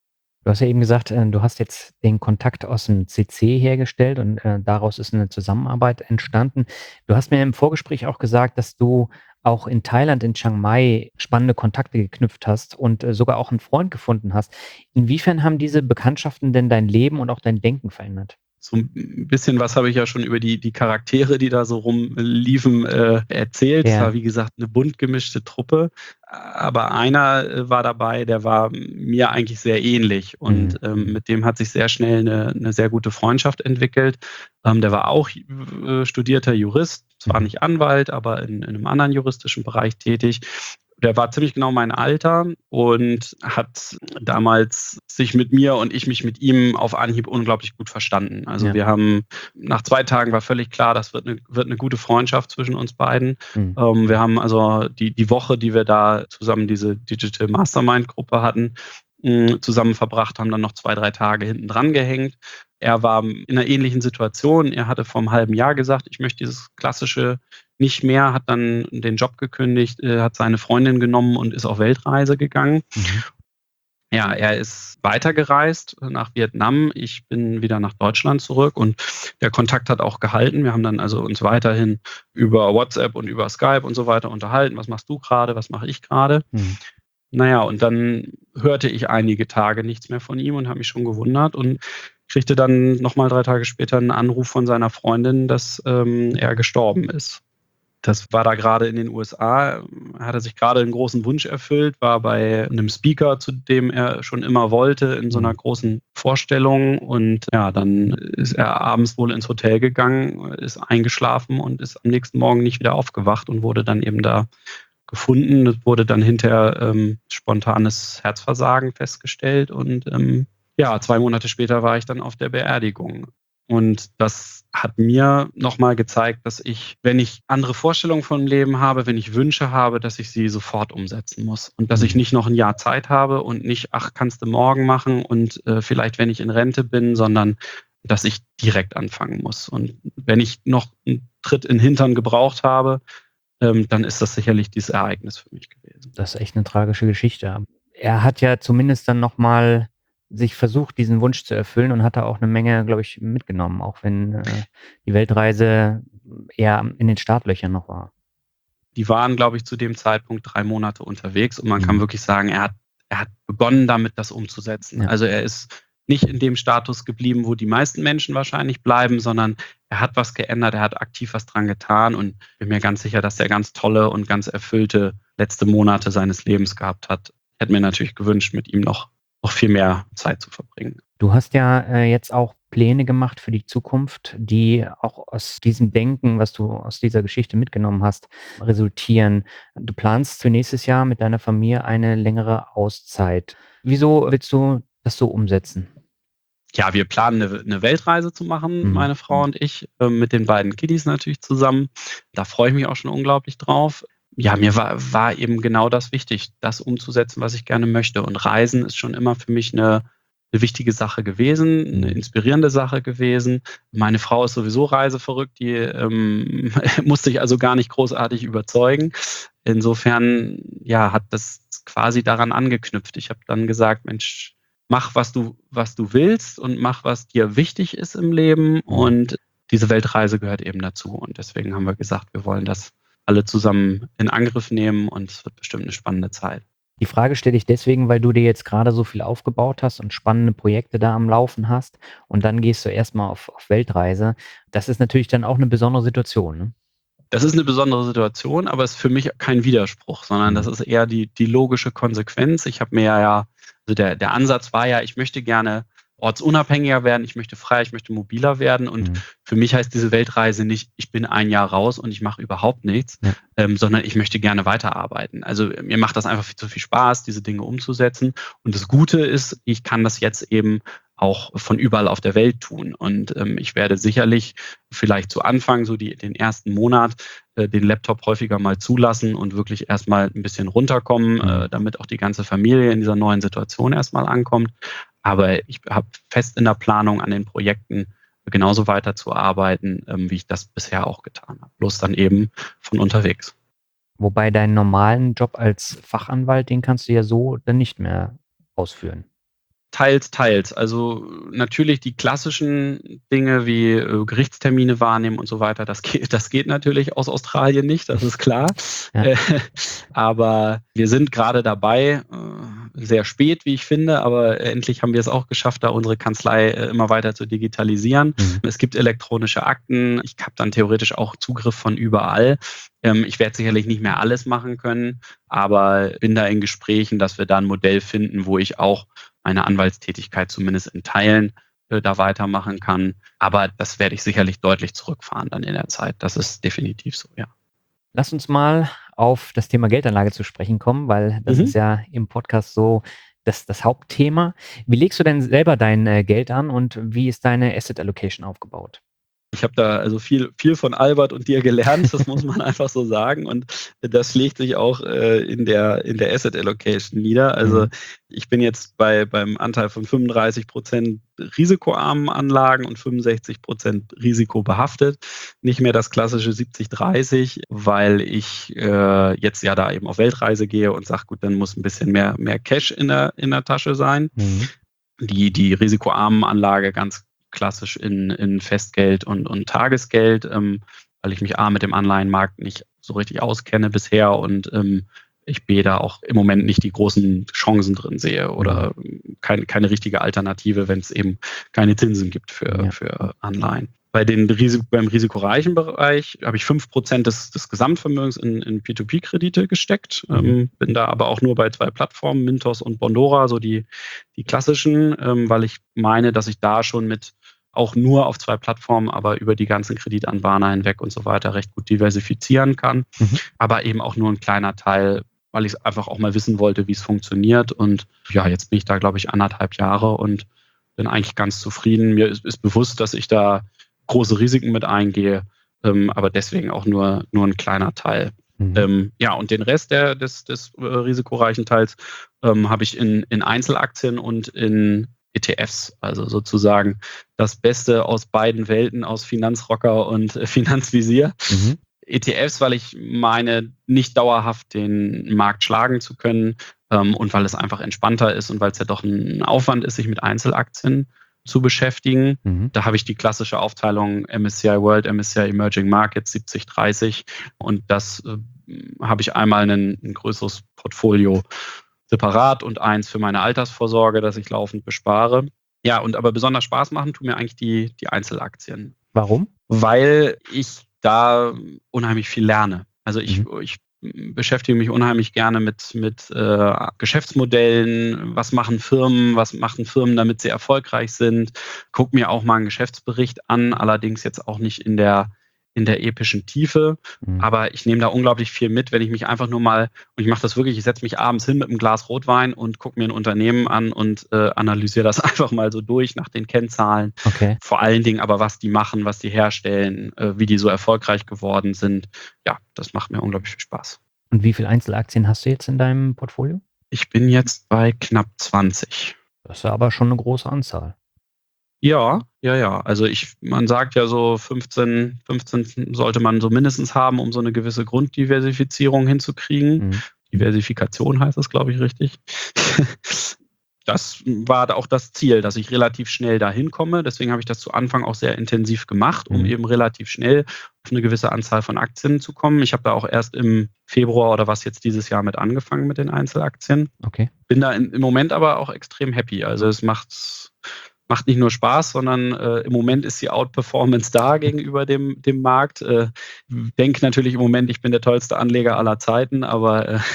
Du hast ja eben gesagt, du hast jetzt den Kontakt aus dem C C hergestellt und äh, daraus ist eine Zusammenarbeit entstanden. Du hast mir im Vorgespräch auch gesagt, dass du auch in Thailand, in Chiang Mai spannende Kontakte geknüpft hast und äh, sogar auch einen Freund gefunden hast. Inwiefern haben diese Bekanntschaften denn dein Leben und auch dein Denken verändert? So ein bisschen was habe ich ja schon über die, die Charaktere, die da so rumliefen, äh, erzählt. Es Ja. war, wie gesagt, eine bunt gemischte Truppe. Aber einer äh, war dabei, der war mir eigentlich sehr ähnlich. Und Mhm. ähm, mit dem hat sich sehr schnell eine, eine sehr gute Freundschaft entwickelt. Ähm, der war auch äh, studierter Jurist, zwar Mhm. nicht Anwalt, aber in, in einem anderen juristischen Bereich tätig. Der war ziemlich genau mein Alter und hat damals sich mit mir und ich mich mit ihm auf Anhieb unglaublich gut verstanden. Also ja. wir haben, nach zwei Tagen war völlig klar, das wird eine, wird eine gute Freundschaft zwischen uns beiden. Mhm. Ähm, wir haben also die, die Woche, die wir da zusammen diese Digital Mastermind Gruppe hatten, zusammen verbracht, haben dann noch zwei, drei Tage hinten dran gehängt. Er war in einer ähnlichen Situation. Er hatte vor einem halben Jahr gesagt, ich möchte dieses klassische nicht mehr, hat dann den Job gekündigt, hat seine Freundin genommen und ist auf Weltreise gegangen. Mhm. Ja, er ist weitergereist nach Vietnam. Ich bin wieder nach Deutschland zurück und der Kontakt hat auch gehalten. Wir haben dann also uns weiterhin über WhatsApp und über Skype und so weiter unterhalten. Was machst du gerade? Was mache ich gerade? Mhm. Naja, und dann hörte ich einige Tage nichts mehr von ihm und habe mich schon gewundert und kriegte dann nochmal drei Tage später einen Anruf von seiner Freundin, dass ähm, er gestorben ist. Das war da gerade in den U S A, hat er sich gerade einen großen Wunsch erfüllt, war bei einem Speaker, zu dem er schon immer wollte, in so einer großen Vorstellung. Und ja, dann ist er abends wohl ins Hotel gegangen, ist eingeschlafen und ist am nächsten Morgen nicht wieder aufgewacht und wurde dann eben da gefunden. Es wurde dann hinterher ähm, spontanes Herzversagen festgestellt und ähm, ja, zwei Monate später war ich dann auf der Beerdigung. Und das hat mir nochmal gezeigt, dass ich, wenn ich andere Vorstellungen vom Leben habe, wenn ich Wünsche habe, dass ich sie sofort umsetzen muss. Und dass ich nicht noch ein Jahr Zeit habe und nicht, ach, kannst du morgen machen und äh, vielleicht, wenn ich in Rente bin, sondern dass ich direkt anfangen muss. Und wenn ich noch einen Tritt in den Hintern gebraucht habe, ähm, dann ist das sicherlich dieses Ereignis für mich gewesen. Das ist echt eine tragische Geschichte. Er hat ja zumindest dann nochmal sich versucht, diesen Wunsch zu erfüllen und hat da auch eine Menge, glaube ich, mitgenommen, auch wenn äh, die Weltreise eher in den Startlöchern noch war. Die waren, glaube ich, zu dem Zeitpunkt drei Monate unterwegs und man mhm. kann wirklich sagen, er hat, er hat begonnen damit, das umzusetzen. Ja. Also er ist nicht in dem Status geblieben, wo die meisten Menschen wahrscheinlich bleiben, sondern er hat was geändert, er hat aktiv was dran getan und bin mir ganz sicher, dass er ganz tolle und ganz erfüllte letzte Monate seines Lebens gehabt hat. Ich hätte mir natürlich gewünscht, mit ihm noch noch viel mehr Zeit zu verbringen. Du hast ja äh, jetzt auch Pläne gemacht für die Zukunft, die auch aus diesem Denken, was du aus dieser Geschichte mitgenommen hast, resultieren. Du planst für nächstes Jahr mit deiner Familie eine längere Auszeit. Wieso willst du das so umsetzen? Ja, wir planen eine, eine Weltreise zu machen, mhm. meine Frau und ich, äh, mit den beiden Kiddies natürlich zusammen. Da freue ich mich auch schon unglaublich drauf. Ja, mir war, war eben genau das wichtig, das umzusetzen, was ich gerne möchte. Und Reisen ist schon immer für mich eine, eine wichtige Sache gewesen, eine inspirierende Sache gewesen. Meine Frau ist sowieso reiseverrückt, die ähm, musste ich also gar nicht großartig überzeugen. Insofern ja, hat das quasi daran angeknüpft. Ich habe dann gesagt, Mensch, mach, was du, was du willst und mach, was dir wichtig ist im Leben. Und diese Weltreise gehört eben dazu. Und deswegen haben wir gesagt, wir wollen das alle zusammen in Angriff nehmen und es wird bestimmt eine spannende Zeit. Die Frage stelle ich deswegen, weil du dir jetzt gerade so viel aufgebaut hast und spannende Projekte da am Laufen hast und dann gehst du erstmal auf, auf Weltreise. Das ist natürlich dann auch eine besondere Situation, ne? Das ist eine besondere Situation, aber es ist für mich kein Widerspruch, sondern das ist eher die, die logische Konsequenz. Ich habe mir ja, also der, der Ansatz war ja, ich möchte gerne ortsunabhängiger werden, ich möchte freier, ich möchte mobiler werden. Und mhm. für mich heißt diese Weltreise nicht, ich bin ein Jahr raus und ich mache überhaupt nichts, ja. ähm, sondern ich möchte gerne weiterarbeiten. Also mir macht das einfach viel zu viel Spaß, diese Dinge umzusetzen. Und das Gute ist, ich kann das jetzt eben auch von überall auf der Welt tun. Und ähm, ich werde sicherlich vielleicht zu Anfang, so die, den ersten Monat, äh, den Laptop häufiger mal zulassen und wirklich erstmal ein bisschen runterkommen, mhm. äh, damit auch die ganze Familie in dieser neuen Situation erstmal ankommt. Aber ich habe fest in der Planung an den Projekten genauso weiterzuarbeiten, ähm, wie ich das bisher auch getan habe. Bloß dann eben von unterwegs. Wobei deinen normalen Job als Fachanwalt, den kannst du ja so dann nicht mehr ausführen. Teils, teils. Also natürlich die klassischen Dinge wie äh, Gerichtstermine wahrnehmen und so weiter, das geht, das geht natürlich aus Australien nicht, das ist klar. Ja. Äh, aber wir sind gerade dabei, äh, sehr spät, wie ich finde, aber endlich haben wir es auch geschafft, da unsere Kanzlei äh, immer weiter zu digitalisieren. Mhm. Es gibt elektronische Akten, ich habe dann theoretisch auch Zugriff von überall. Ähm, ich werde sicherlich nicht mehr alles machen können, aber bin da in Gesprächen, dass wir da ein Modell finden, wo ich auch meine Anwaltstätigkeit zumindest in Teilen äh, da weitermachen kann. Aber das werde ich sicherlich deutlich zurückfahren dann in der Zeit. Das ist definitiv so, ja. Lass uns mal auf das Thema Geldanlage zu sprechen kommen, weil das mhm. ist ja im Podcast so das, das Hauptthema. Wie legst du denn selber dein äh, Geld an und wie ist deine Asset Allocation aufgebaut? Ich habe da also viel, viel von Albert und dir gelernt, das muss man einfach so sagen. Und das schlägt sich auch äh, in der, in der Asset Allocation nieder. Also mhm. ich bin jetzt bei, beim Anteil von fünfunddreißig Prozent risikoarmen Anlagen und fünfundsechzig Prozent risikobehaftet. Nicht mehr das klassische siebzig dreißig, weil ich äh, jetzt ja da eben auf Weltreise gehe und sage, gut, dann muss ein bisschen mehr, mehr Cash in der, in der Tasche sein. Mhm. Die, die risikoarmen Anlage ganz klassisch in, in Festgeld und, und Tagesgeld, ähm, weil ich mich A mit dem Anleihenmarkt nicht so richtig auskenne bisher und ähm, ich B da auch im Moment nicht die großen Chancen drin sehe oder kein, keine richtige Alternative, wenn es eben keine Zinsen gibt für, ja. für Anleihen. Bei den Risik- beim risikoreichen Bereich habe ich fünf Prozent des, des Gesamtvermögens in, in P zwei P-Kredite gesteckt. Mhm. Ähm, bin da aber auch nur bei zwei Plattformen, Mintos und Bondora, so die, die klassischen, ähm, weil ich meine, dass ich da schon mit auch nur auf zwei Plattformen, aber über die ganzen Kreditanbahner hinweg und so weiter recht gut diversifizieren kann. Mhm. Aber eben auch nur ein kleiner Teil, weil ich einfach auch mal wissen wollte, wie es funktioniert. Und ja, jetzt bin ich da, glaube ich, anderthalb Jahre und bin eigentlich ganz zufrieden. Mir ist, ist bewusst, dass ich da große Risiken mit eingehe, ähm, aber deswegen auch nur, nur ein kleiner Teil. Mhm. Ähm, ja, und den Rest der, des, des äh, risikoreichen Teils ähm, habe ich in, in Einzelaktien und in E T Fs, also sozusagen das Beste aus beiden Welten, aus Finanzrocker und äh, Finanzvisier. Mhm. E T Fs, weil ich meine, nicht dauerhaft den Markt schlagen zu können ähm, und weil es einfach entspannter ist und weil es ja doch ein Aufwand ist, sich mit Einzelaktien zu beschäftigen. Mhm. Da habe ich die klassische Aufteilung M S C I World, M S C I Emerging Markets siebzig dreißig und das äh, habe ich einmal ein, ein größeres Portfolio separat und eins für meine Altersvorsorge, das ich laufend bespare. Ja, und aber besonders Spaß machen tun mir eigentlich die, die Einzelaktien. Warum? Weil ich da unheimlich viel lerne. Also ich, mhm. ich beschäftige mich unheimlich gerne mit, mit äh, Geschäftsmodellen, was machen Firmen, was machen Firmen, damit sie erfolgreich sind. Guck mir auch mal einen Geschäftsbericht an, allerdings jetzt auch nicht in der in der epischen Tiefe, mhm. aber ich nehme da unglaublich viel mit, wenn ich mich einfach nur mal, und ich mache das wirklich, ich setze mich abends hin mit einem Glas Rotwein und gucke mir ein Unternehmen an und äh, analysiere das einfach mal so durch nach den Kennzahlen. Okay. Vor allen Dingen aber, was die machen, was die herstellen, äh, wie die so erfolgreich geworden sind. Ja, das macht mir unglaublich viel Spaß. Und wie viele Einzelaktien hast du jetzt in deinem Portfolio? Ich bin jetzt bei knapp zwanzig. Das ist aber schon eine große Anzahl. Ja, ja, ja. Also ich, man sagt ja so fünfzehn, fünfzehn sollte man so mindestens haben, um so eine gewisse Grunddiversifizierung hinzukriegen. Mhm. Diversifikation heißt das, glaube ich, richtig. Das war auch das Ziel, dass ich relativ schnell dahin komme. Deswegen habe ich das zu Anfang auch sehr intensiv gemacht, um mhm. eben relativ schnell auf eine gewisse Anzahl von Aktien zu kommen. Ich habe da auch erst im Februar oder was jetzt dieses Jahr mit angefangen mit den Einzelaktien. Okay. Bin da in, im Moment aber auch extrem happy. Also es macht Macht nicht nur Spaß, sondern äh, im Moment ist die Outperformance da gegenüber dem, dem Markt. Äh, denke natürlich im Moment, ich bin der tollste Anleger aller Zeiten, aber äh,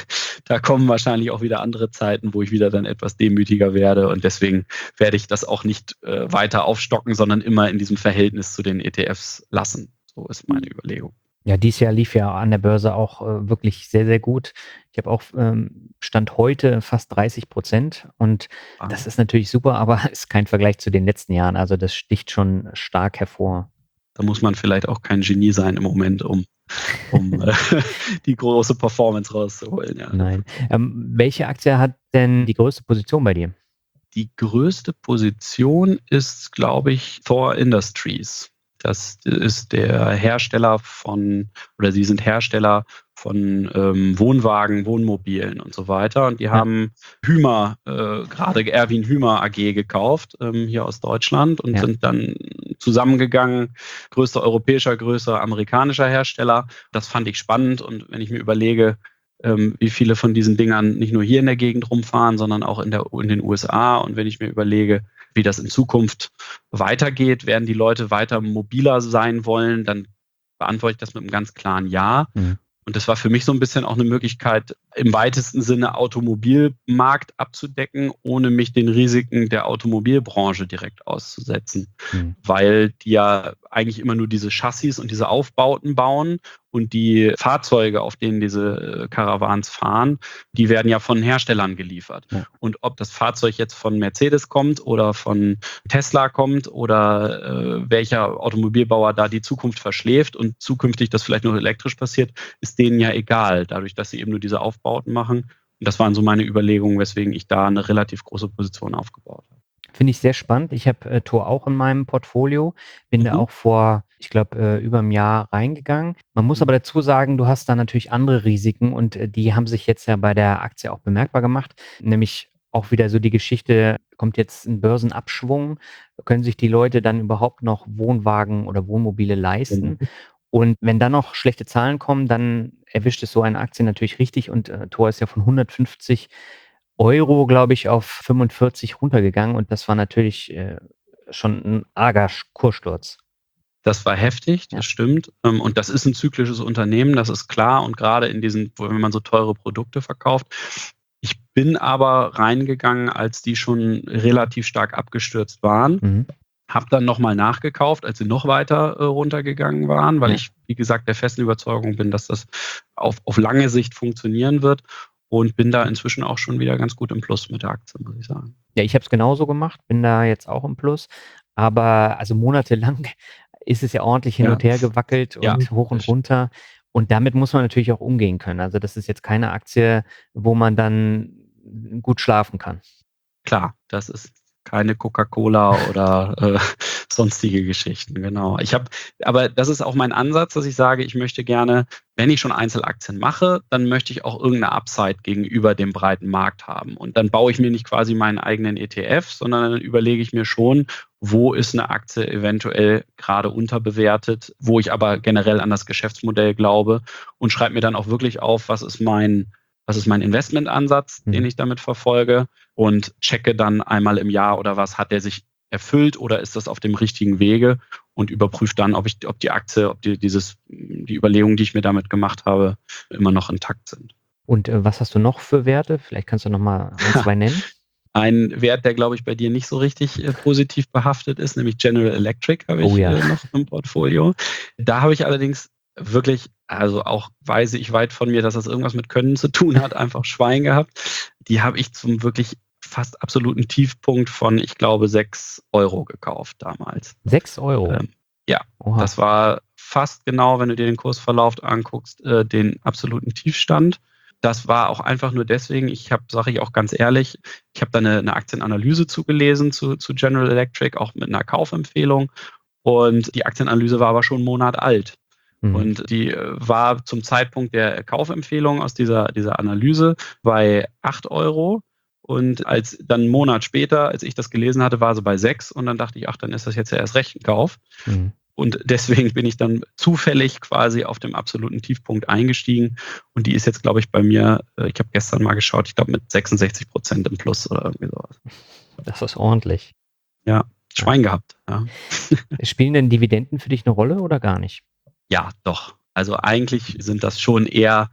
da kommen wahrscheinlich auch wieder andere Zeiten, wo ich wieder dann etwas demütiger werde. Und deswegen werde ich das auch nicht äh, weiter aufstocken, sondern immer in diesem Verhältnis zu den E T Fs lassen. So ist meine Überlegung. Ja, dieses Jahr lief ja an der Börse auch äh, wirklich sehr, sehr gut. Ich habe auch ähm, Stand heute fast dreißig Prozent und Ah. das ist natürlich super, aber ist kein Vergleich zu den letzten Jahren. Also das sticht schon stark hervor. Da muss man vielleicht auch kein Genie sein im Moment, um, um äh, die große Performance rauszuholen. Ja. Nein. Ähm, welche Aktie hat denn die größte Position bei dir? Die größte Position ist, glaube ich, Thor Industries. Das ist der Hersteller von, oder sie sind Hersteller von ähm, Wohnwagen, Wohnmobilen und so weiter. Und die ja. haben Hümer, äh, gerade Erwin Hümer A G gekauft, ähm, hier aus Deutschland und ja. sind dann zusammengegangen. Größter europäischer, größer amerikanischer Hersteller. Das fand ich spannend. Und wenn ich mir überlege, ähm, wie viele von diesen Dingern nicht nur hier in der Gegend rumfahren, sondern auch in, der, in den U S A. Und wenn ich mir überlege, wie das in Zukunft weitergeht, werden die Leute weiter mobiler sein wollen, dann beantworte ich das mit einem ganz klaren Ja. Mhm. Und das war für mich so ein bisschen auch eine Möglichkeit, im weitesten Sinne Automobilmarkt abzudecken, ohne mich den Risiken der Automobilbranche direkt auszusetzen. Mhm. Weil die ja eigentlich immer nur diese Chassis und diese Aufbauten bauen und die Fahrzeuge, auf denen diese Caravans fahren, die werden ja von Herstellern geliefert. Ja. Und ob das Fahrzeug jetzt von Mercedes kommt oder von Tesla kommt oder äh, welcher Automobilbauer da die Zukunft verschläft und zukünftig das vielleicht nur elektrisch passiert, ist denen ja egal, dadurch, dass sie eben nur diese Aufbauten machen. Und das waren so meine Überlegungen, weswegen ich da eine relativ große Position aufgebaut habe. Finde ich sehr spannend. Ich habe äh, Thor auch in meinem Portfolio, bin mhm. da auch vor, ich glaube, äh, über einem Jahr reingegangen. Man muss mhm. aber dazu sagen, du hast da natürlich andere Risiken und äh, die haben sich jetzt ja bei der Aktie auch bemerkbar gemacht, nämlich auch wieder so die Geschichte, kommt jetzt ein Börsenabschwung, können sich die Leute dann überhaupt noch Wohnwagen oder Wohnmobile leisten? Mhm. Und wenn dann noch schlechte Zahlen kommen, dann erwischt es so eine Aktie natürlich richtig und äh, Thor ist ja von hundertfünfzig Euro, glaube ich, auf fünfundvierzig runtergegangen und das war natürlich äh, schon ein arger Kurssturz. Das war heftig, das ja. stimmt. Und das ist ein zyklisches Unternehmen, das ist klar. Und gerade in diesen, wenn man so teure Produkte verkauft. Ich bin aber reingegangen, als die schon relativ stark abgestürzt waren. Mhm. Habe dann nochmal nachgekauft, als sie noch weiter äh, runtergegangen waren, weil ja. ich, wie gesagt, der festen Überzeugung bin, dass das auf, auf lange Sicht funktionieren wird. Und bin da inzwischen auch schon wieder ganz gut im Plus mit der Aktie, muss ich sagen. Ja, ich habe es genauso gemacht, bin da jetzt auch im Plus. Aber also monatelang ist es ja ordentlich hin ja. und her gewackelt und ja, hoch und runter. Und damit muss man natürlich auch umgehen können. Also das ist jetzt keine Aktie, wo man dann gut schlafen kann. Klar, das ist keine Coca-Cola oder äh, sonstige Geschichten, genau. Ich habe, aber das ist auch mein Ansatz, dass ich sage, ich möchte gerne, wenn ich schon Einzelaktien mache, dann möchte ich auch irgendeine Upside gegenüber dem breiten Markt haben. Und dann baue ich mir nicht quasi meinen eigenen E T F, sondern dann überlege ich mir schon, wo ist eine Aktie eventuell gerade unterbewertet, wo ich aber generell an das Geschäftsmodell glaube und schreibe mir dann auch wirklich auf, was ist mein Was ist mein Investmentansatz, mhm. den ich damit verfolge und checke dann einmal im Jahr oder was, hat der sich erfüllt oder ist das auf dem richtigen Wege und überprüfe dann, ob ich, ob die Aktie, ob die, dieses, die Überlegungen, die ich mir damit gemacht habe, immer noch intakt sind. Und äh, was hast du noch für Werte? Vielleicht kannst du noch mal ein, zwei nennen. Ein Wert, der, glaube ich, bei dir nicht so richtig äh, positiv behaftet ist, nämlich General Electric habe ich oh, ja. äh, noch im Portfolio. Da habe ich allerdings wirklich, also auch weiß ich weit von mir, dass das irgendwas mit Können zu tun hat, einfach Schwein gehabt. Die habe ich zum wirklich fast absoluten Tiefpunkt von, ich glaube, sechs Euro gekauft damals. sechs Euro? Ähm, ja, Oha. Das war fast genau, wenn du dir den Kursverlauf anguckst, äh, den absoluten Tiefstand. Das war auch einfach nur deswegen, ich habe, sage ich auch ganz ehrlich, ich habe da eine, eine Aktienanalyse zugelesen zu, zu General Electric, auch mit einer Kaufempfehlung. Und die Aktienanalyse war aber schon einen Monat alt. Und die war zum Zeitpunkt der Kaufempfehlung aus dieser, dieser Analyse bei acht Euro. Und als dann einen Monat später, als ich das gelesen hatte, war sie bei sechs. Und dann dachte ich, ach, dann ist das jetzt ja erst recht ein Kauf. Mhm. Und deswegen bin ich dann zufällig quasi auf dem absoluten Tiefpunkt eingestiegen. Und die ist jetzt, glaube ich, bei mir, ich habe gestern mal geschaut, ich glaube mit sechsundsechzig Prozent im Plus oder irgendwie sowas. Das ist ordentlich. Ja, Schwein gehabt. Ja. Spielen denn Dividenden für dich eine Rolle oder gar nicht? Ja, doch. Also eigentlich sind das schon eher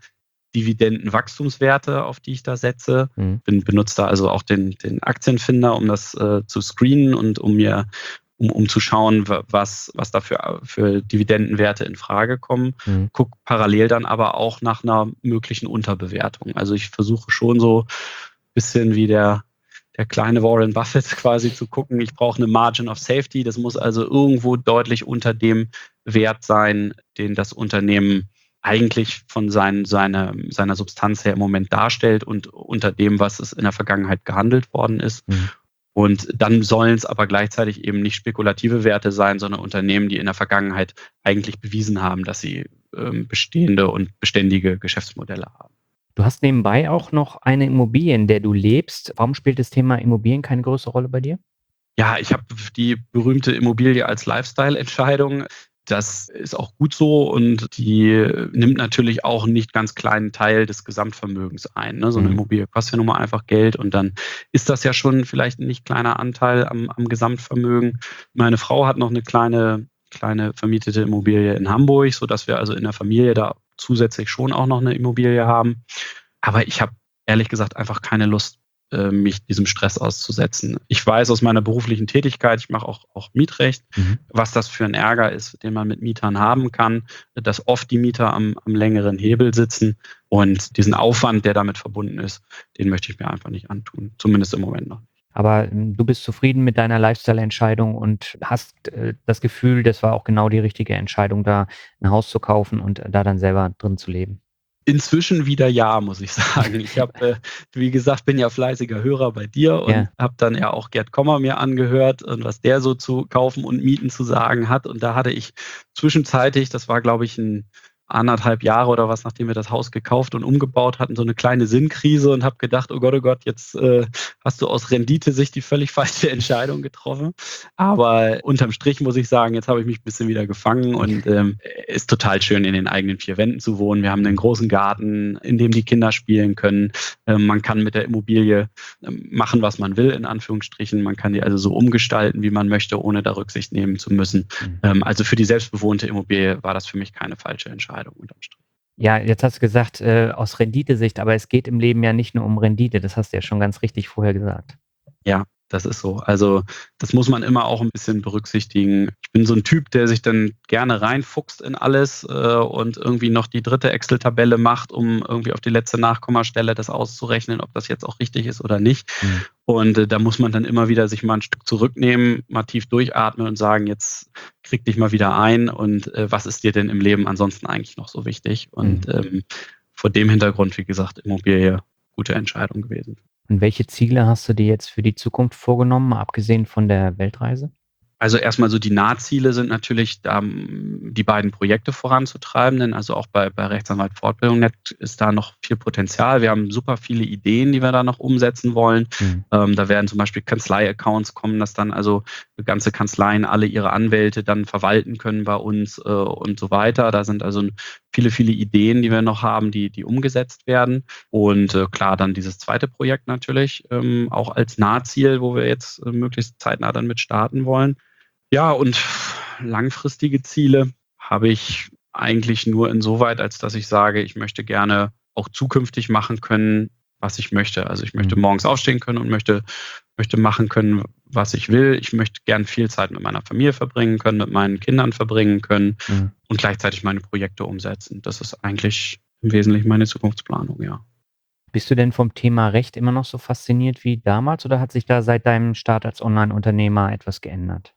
Dividendenwachstumswerte, auf die ich da setze. Mhm. Bin, benutze da also auch den, den Aktienfinder, um das äh, zu screenen und um mir um, um zu schauen, was, was da für, für Dividendenwerte in Frage kommen. Mhm. Guck parallel dann aber auch nach einer möglichen Unterbewertung. Also ich versuche schon so ein bisschen wie der, der kleine Warren Buffett quasi zu gucken, ich brauche eine Margin of Safety. Das muss also irgendwo deutlich unter dem Wert sein, den das Unternehmen eigentlich von sein, seine, seiner Substanz her im Moment darstellt und unter dem, was es in der Vergangenheit gehandelt worden ist. Mhm. Und dann sollen es aber gleichzeitig eben nicht spekulative Werte sein, sondern Unternehmen, die in der Vergangenheit eigentlich bewiesen haben, dass sie ähm, bestehende und beständige Geschäftsmodelle haben. Du hast nebenbei auch noch eine Immobilie, in der du lebst. Warum spielt das Thema Immobilien keine größere Rolle bei dir? Ja, ich habe die berühmte Immobilie als Lifestyle-Entscheidung. Das ist auch gut so und die nimmt natürlich auch einen nicht ganz kleinen Teil des Gesamtvermögens ein. Ne? So eine Mhm. Immobilie kostet ja nun mal einfach Geld und dann ist das ja schon vielleicht ein nicht kleiner Anteil am, am Gesamtvermögen. Meine Frau hat noch eine kleine, kleine vermietete Immobilie in Hamburg, sodass wir also in der Familie da zusätzlich schon auch noch eine Immobilie haben. Aber ich habe ehrlich gesagt einfach keine Lust, mich diesem Stress auszusetzen. Ich weiß aus meiner beruflichen Tätigkeit, ich mache auch, auch Mietrecht, Mhm. was das für ein Ärger ist, den man mit Mietern haben kann, dass oft die Mieter am, am längeren Hebel sitzen und diesen Aufwand, der damit verbunden ist, den möchte ich mir einfach nicht antun, zumindest im Moment noch. Aber ähm, du bist zufrieden mit deiner Lifestyle-Entscheidung und hast äh, das Gefühl, das war auch genau die richtige Entscheidung, da ein Haus zu kaufen und da dann selber drin zu leben. Inzwischen wieder ja, muss ich sagen. Ich habe, äh, wie gesagt, bin ja fleißiger Hörer bei dir und Ja. habe dann ja auch Gerd Kommer mir angehört und was der so zu Kaufen und Mieten zu sagen hat. Und da hatte ich zwischenzeitlich, das war glaube ich ein anderthalb Jahre oder was, nachdem wir das Haus gekauft und umgebaut hatten, so eine kleine Sinnkrise und habe gedacht, oh Gott, oh Gott, jetzt äh, hast du aus Renditesicht die völlig falsche Entscheidung getroffen. Aber unterm Strich muss ich sagen, jetzt habe ich mich ein bisschen wieder gefangen und ähm, ist total schön, in den eigenen vier Wänden zu wohnen. Wir haben einen großen Garten, in dem die Kinder spielen können. Ähm, man kann mit der Immobilie ähm, machen, was man will, in Anführungsstrichen. Man kann die also so umgestalten, wie man möchte, ohne da Rücksicht nehmen zu müssen. Mhm. Ähm, also für die selbstbewohnte Immobilie war das für mich keine falsche Entscheidung unterm Strich. Ja, jetzt hast du gesagt, äh, aus Renditesicht, aber es geht im Leben ja nicht nur um Rendite, das hast du ja schon ganz richtig vorher gesagt. Ja, das ist so. Also das muss man immer auch ein bisschen berücksichtigen. Ich bin so ein Typ, der sich dann gerne reinfuchst in alles äh, und irgendwie noch die dritte Excel-Tabelle macht, um irgendwie auf die letzte Nachkommastelle das auszurechnen, ob das jetzt auch richtig ist oder nicht. Mhm. Und äh, da muss man dann immer wieder sich mal ein Stück zurücknehmen, mal tief durchatmen und sagen, jetzt krieg dich mal wieder ein und äh, was ist dir denn im Leben ansonsten eigentlich noch so wichtig? Und Mhm. ähm, vor dem Hintergrund, wie gesagt, Immobilie, gute Entscheidung gewesen. Und welche Ziele hast du dir jetzt für die Zukunft vorgenommen, mal abgesehen von der Weltreise? Also erstmal so die Nahziele sind natürlich, da, die beiden Projekte voranzutreiben, denn also auch bei, bei Rechtsanwalt Fortbildung Net ist da noch viel Potenzial. Wir haben super viele Ideen, die wir da noch umsetzen wollen. Mhm. Ähm, da werden zum Beispiel Kanzlei-Accounts kommen, dass dann also ganze Kanzleien alle ihre Anwälte dann verwalten können bei uns äh, und so weiter. Da sind also viele, viele Ideen, die wir noch haben, die, die umgesetzt werden. Und äh, klar, dann dieses zweite Projekt natürlich, ähm, auch als Nahziel, wo wir jetzt äh, möglichst zeitnah dann mit starten wollen. Ja, und langfristige Ziele habe ich eigentlich nur insoweit, als dass ich sage, ich möchte gerne auch zukünftig machen können, was ich möchte. Also ich möchte Mhm. morgens aufstehen können und möchte, möchte machen können, was ich will. Ich möchte gern viel Zeit mit meiner Familie verbringen können, mit meinen Kindern verbringen können Mhm. und gleichzeitig meine Projekte umsetzen. Das ist eigentlich im Wesentlichen meine Zukunftsplanung, ja. Bist du denn vom Thema Recht immer noch so fasziniert wie damals oder hat sich da seit deinem Start als Online-Unternehmer etwas geändert?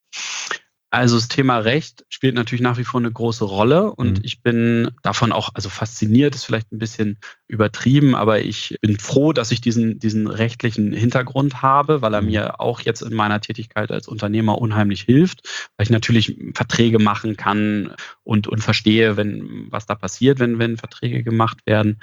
Also das Thema Recht spielt natürlich nach wie vor eine große Rolle und Mhm. ich bin davon auch, also fasziniert ist vielleicht ein bisschen übertrieben, aber ich bin froh, dass ich diesen, diesen rechtlichen Hintergrund habe, weil er Mhm. mir auch jetzt in meiner Tätigkeit als Unternehmer unheimlich hilft, weil ich natürlich Verträge machen kann und, und verstehe, wenn, was da passiert, wenn, wenn Verträge gemacht werden.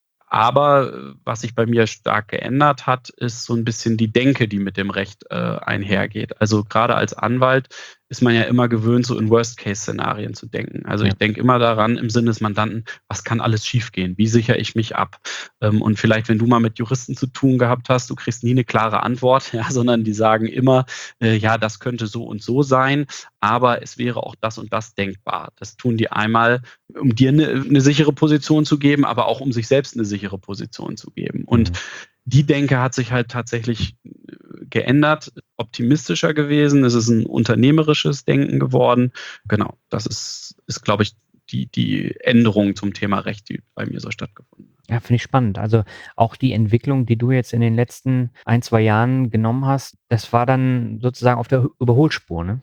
Aber was sich bei mir stark geändert hat, ist so ein bisschen die Denke, die mit dem Recht äh, einhergeht. Also gerade als Anwalt ist man ja immer gewöhnt, so in Worst-Case-Szenarien zu denken. Also Ja. ich denke immer daran im Sinne des Mandanten, was kann alles schiefgehen? Wie sichere ich mich ab? Ähm, Und vielleicht, wenn du mal mit Juristen zu tun gehabt hast, du kriegst nie eine klare Antwort, ja, sondern die sagen immer, äh, ja, das könnte so und so sein, aber es wäre auch das und das denkbar. Das tun die einmal, um dir eine, eine sichere Position zu geben, aber auch um sich selbst eine sichere Position zu geben. Und Mhm. die Denke hat sich halt tatsächlich äh, geändert, optimistischer gewesen. Es ist ein unternehmerisches Denken geworden. Genau, das ist, ist glaube ich, die, die Änderung zum Thema Recht, die bei mir so stattgefunden hat. Ja, finde ich spannend. Also auch die Entwicklung, die du jetzt in den letzten ein, zwei Jahren genommen hast, das war dann sozusagen auf der Überholspur, ne?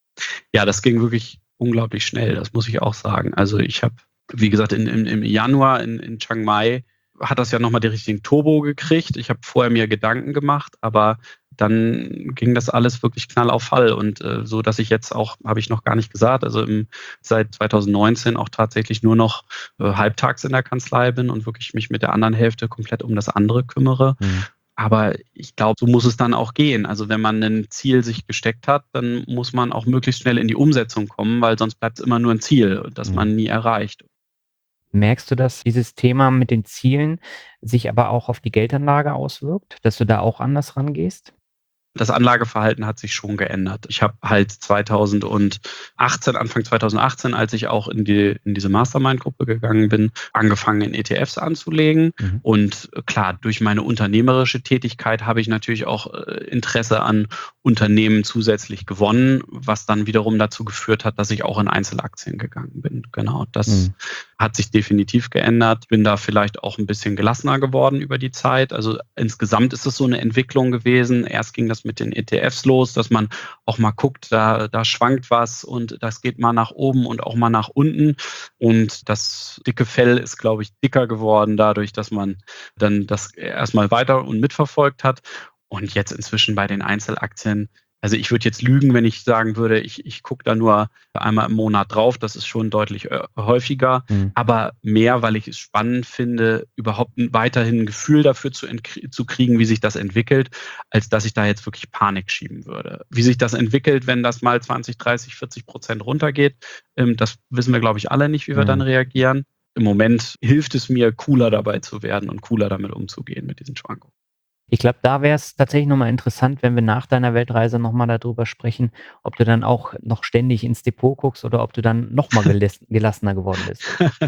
Ja, das ging wirklich unglaublich schnell, das muss ich auch sagen. Also ich habe, wie gesagt, in, in, im Januar in, in Chiang Mai hat das ja nochmal den richtigen Turbo gekriegt. Ich habe vorher mir Gedanken gemacht, aber dann ging das alles wirklich knall auf Fall. Und äh, so, dass ich jetzt auch, habe ich noch gar nicht gesagt, also im, seit zwanzig neunzehn auch tatsächlich nur noch äh, halbtags in der Kanzlei bin und wirklich mich mit der anderen Hälfte komplett um das andere kümmere. Mhm. Aber ich glaube, so muss es dann auch gehen. Also wenn man ein Ziel sich gesteckt hat, dann muss man auch möglichst schnell in die Umsetzung kommen, weil sonst bleibt es immer nur ein Ziel, das Mhm. man nie erreicht. Merkst du, dass dieses Thema mit den Zielen sich aber auch auf die Geldanlage auswirkt, dass du da auch anders rangehst? Das Anlageverhalten hat sich schon geändert. Ich habe halt zweitausendachtzehn, Anfang zweitausendachtzehn, als ich auch in die in diese Mastermind-Gruppe gegangen bin, angefangen in E T Fs anzulegen. Mhm. Und äh, klar, durch meine unternehmerische Tätigkeit habe ich natürlich auch äh, Interesse an Unternehmen zusätzlich gewonnen, was dann wiederum dazu geführt hat, dass ich auch in Einzelaktien gegangen bin. Genau, das Mhm. hat sich definitiv geändert. Bin da vielleicht auch ein bisschen gelassener geworden über die Zeit. Also insgesamt ist es so eine Entwicklung gewesen. Erst ging das mit den E T Fs los, dass man auch mal guckt, da, da schwankt was und das geht mal nach oben und auch mal nach unten. Und das dicke Fell ist, glaube ich, dicker geworden dadurch, dass man dann das erstmal weiter und mitverfolgt hat. Und jetzt inzwischen bei den Einzelaktien, also ich würde jetzt lügen, wenn ich sagen würde, ich, ich gucke da nur einmal im Monat drauf. Das ist schon deutlich äh, häufiger, Mhm. aber mehr, weil ich es spannend finde, überhaupt ein- weiterhin ein Gefühl dafür zu, entkrie- zu kriegen, wie sich das entwickelt, als dass ich da jetzt wirklich Panik schieben würde. Wie sich das entwickelt, wenn das mal zwanzig, dreißig, vierzig Prozent runtergeht, ähm, das wissen wir, glaube ich, alle nicht, wie wir dann Mhm. reagieren. Im Moment hilft es mir, cooler dabei zu werden und cooler damit umzugehen mit diesen Schwankungen. Ich glaube, da wäre es tatsächlich noch mal interessant, wenn wir nach deiner Weltreise noch mal darüber sprechen, ob du dann auch noch ständig ins Depot guckst oder ob du dann noch mal geläs gelassener geworden bist.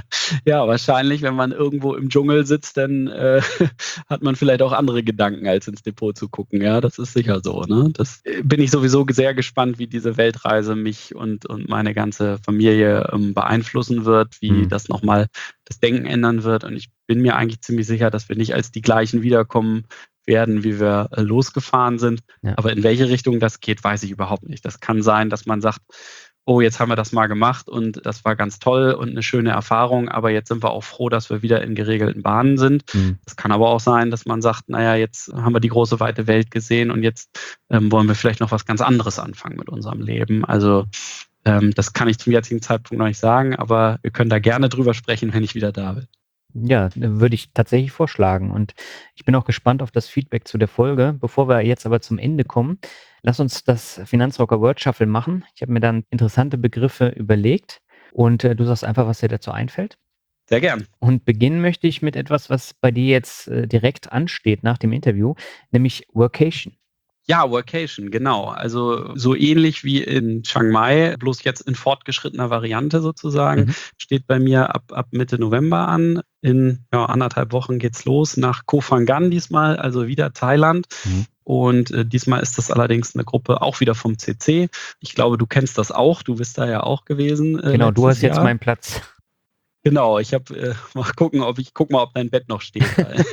Ja, wahrscheinlich, wenn man irgendwo im Dschungel sitzt, dann äh, hat man vielleicht auch andere Gedanken, als ins Depot zu gucken. Ja, das ist sicher so. Ne? Das äh, bin ich sowieso sehr gespannt, wie diese Weltreise mich und, und meine ganze Familie ähm, beeinflussen wird, wie Mhm. das nochmal das Denken ändern wird. Und ich bin mir eigentlich ziemlich sicher, dass wir nicht als die gleichen wiederkommen werden, wie wir äh, losgefahren sind. Ja. Aber in welche Richtung das geht, weiß ich überhaupt nicht. Das kann sein, dass man sagt, oh, jetzt haben wir das mal gemacht und das war ganz toll und eine schöne Erfahrung, aber jetzt sind wir auch froh, dass wir wieder in geregelten Bahnen sind. Mhm. Es kann aber auch sein, dass man sagt, naja, jetzt haben wir die große weite Welt gesehen und jetzt ähm, wollen wir vielleicht noch was ganz anderes anfangen mit unserem Leben. Also ähm, das kann ich zum jetzigen Zeitpunkt noch nicht sagen, aber wir können da gerne drüber sprechen, wenn ich wieder da bin. Ja, würde ich tatsächlich vorschlagen. Und ich bin auch gespannt auf das Feedback zu der Folge. Bevor wir jetzt aber zum Ende kommen, lass uns das Finanzrocker Word Shuffle machen. Ich habe mir dann interessante Begriffe überlegt und äh, du sagst einfach, was dir dazu einfällt. Sehr gern. Und beginnen möchte ich mit etwas, was bei dir jetzt äh, direkt ansteht nach dem Interview, nämlich Workation. Ja, Workation, genau. Also so ähnlich wie in Chiang Mai, bloß jetzt in fortgeschrittener Variante sozusagen, Mhm. steht bei mir ab, ab Mitte November an. In ja, anderthalb Wochen geht's los nach Koh Phangan diesmal, also wieder Thailand. Mhm. Und äh, diesmal ist das allerdings eine Gruppe auch wieder vom C C. Ich glaube, du kennst das auch. Du bist da ja auch gewesen. Äh, Genau, du letztes hast jetzt Jahr. meinen Platz. Genau, ich habe äh, mal gucken, ob ich guck mal, ob dein Bett noch steht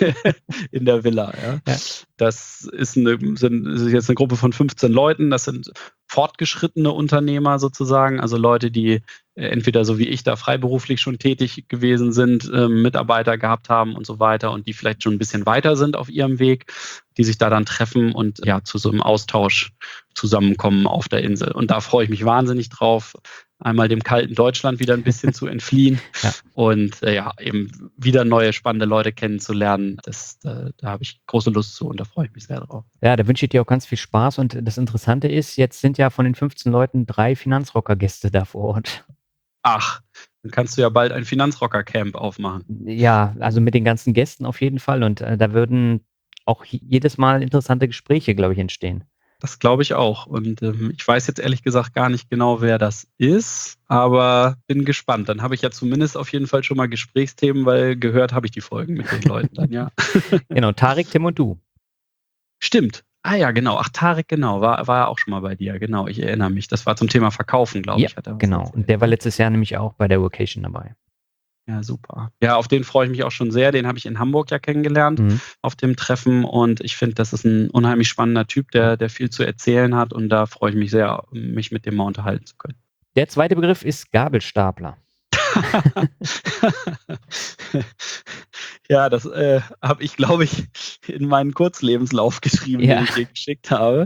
in der Villa. Ja. Ja. Das ist, eine, sind, ist jetzt eine Gruppe von fünfzehn Leuten. Das sind fortgeschrittene Unternehmer sozusagen, also Leute, die äh, entweder so wie ich da freiberuflich schon tätig gewesen sind, äh, Mitarbeiter gehabt haben und so weiter und die vielleicht schon ein bisschen weiter sind auf ihrem Weg, die sich da dann treffen und ja zu so einem Austausch zusammenkommen auf der Insel. Und da freue ich mich wahnsinnig drauf. einmal dem kalten Deutschland wieder ein bisschen zu entfliehen Ja. und äh, ja, eben wieder neue spannende Leute kennenzulernen. Das, da, da habe ich große Lust zu und da freue ich mich sehr drauf. Ja, da wünsche ich dir auch ganz viel Spaß und das Interessante ist, jetzt sind ja von den fünfzehn Leuten drei Finanzrocker-Gäste da vor Ort. Ach, dann kannst du ja bald ein Finanzrocker-Camp aufmachen. Ja, also mit den ganzen Gästen auf jeden Fall und äh, da würden auch je- jedes Mal interessante Gespräche, glaube ich, entstehen. Das glaube ich auch. Und ähm, ich weiß jetzt ehrlich gesagt gar nicht genau, wer das ist, aber bin gespannt. Dann habe ich ja zumindest auf jeden Fall schon mal Gesprächsthemen, weil gehört habe ich die Folgen mit den Leuten dann, ja. Genau, Tarek, Tim und du. Stimmt. Ah ja, genau. Ach, Tarek, genau. War, war auch schon mal bei dir. Genau, ich erinnere mich. Das war zum Thema Verkaufen, glaube Ja, ich. Hat er was genau. erzählt. Und der war letztes Jahr nämlich auch bei der Vocation dabei. Ja, super. Ja, auf den freue ich mich auch schon sehr. Den habe ich in Hamburg ja kennengelernt Mhm. auf dem Treffen und ich finde, das ist ein unheimlich spannender Typ, der, der viel zu erzählen hat und da freue ich mich sehr, mich mit dem mal unterhalten zu können. Der zweite Begriff ist Gabelstapler. Ja, das äh, habe ich, glaube ich, in meinen Kurzlebenslauf geschrieben, Ja. den ich dir geschickt habe.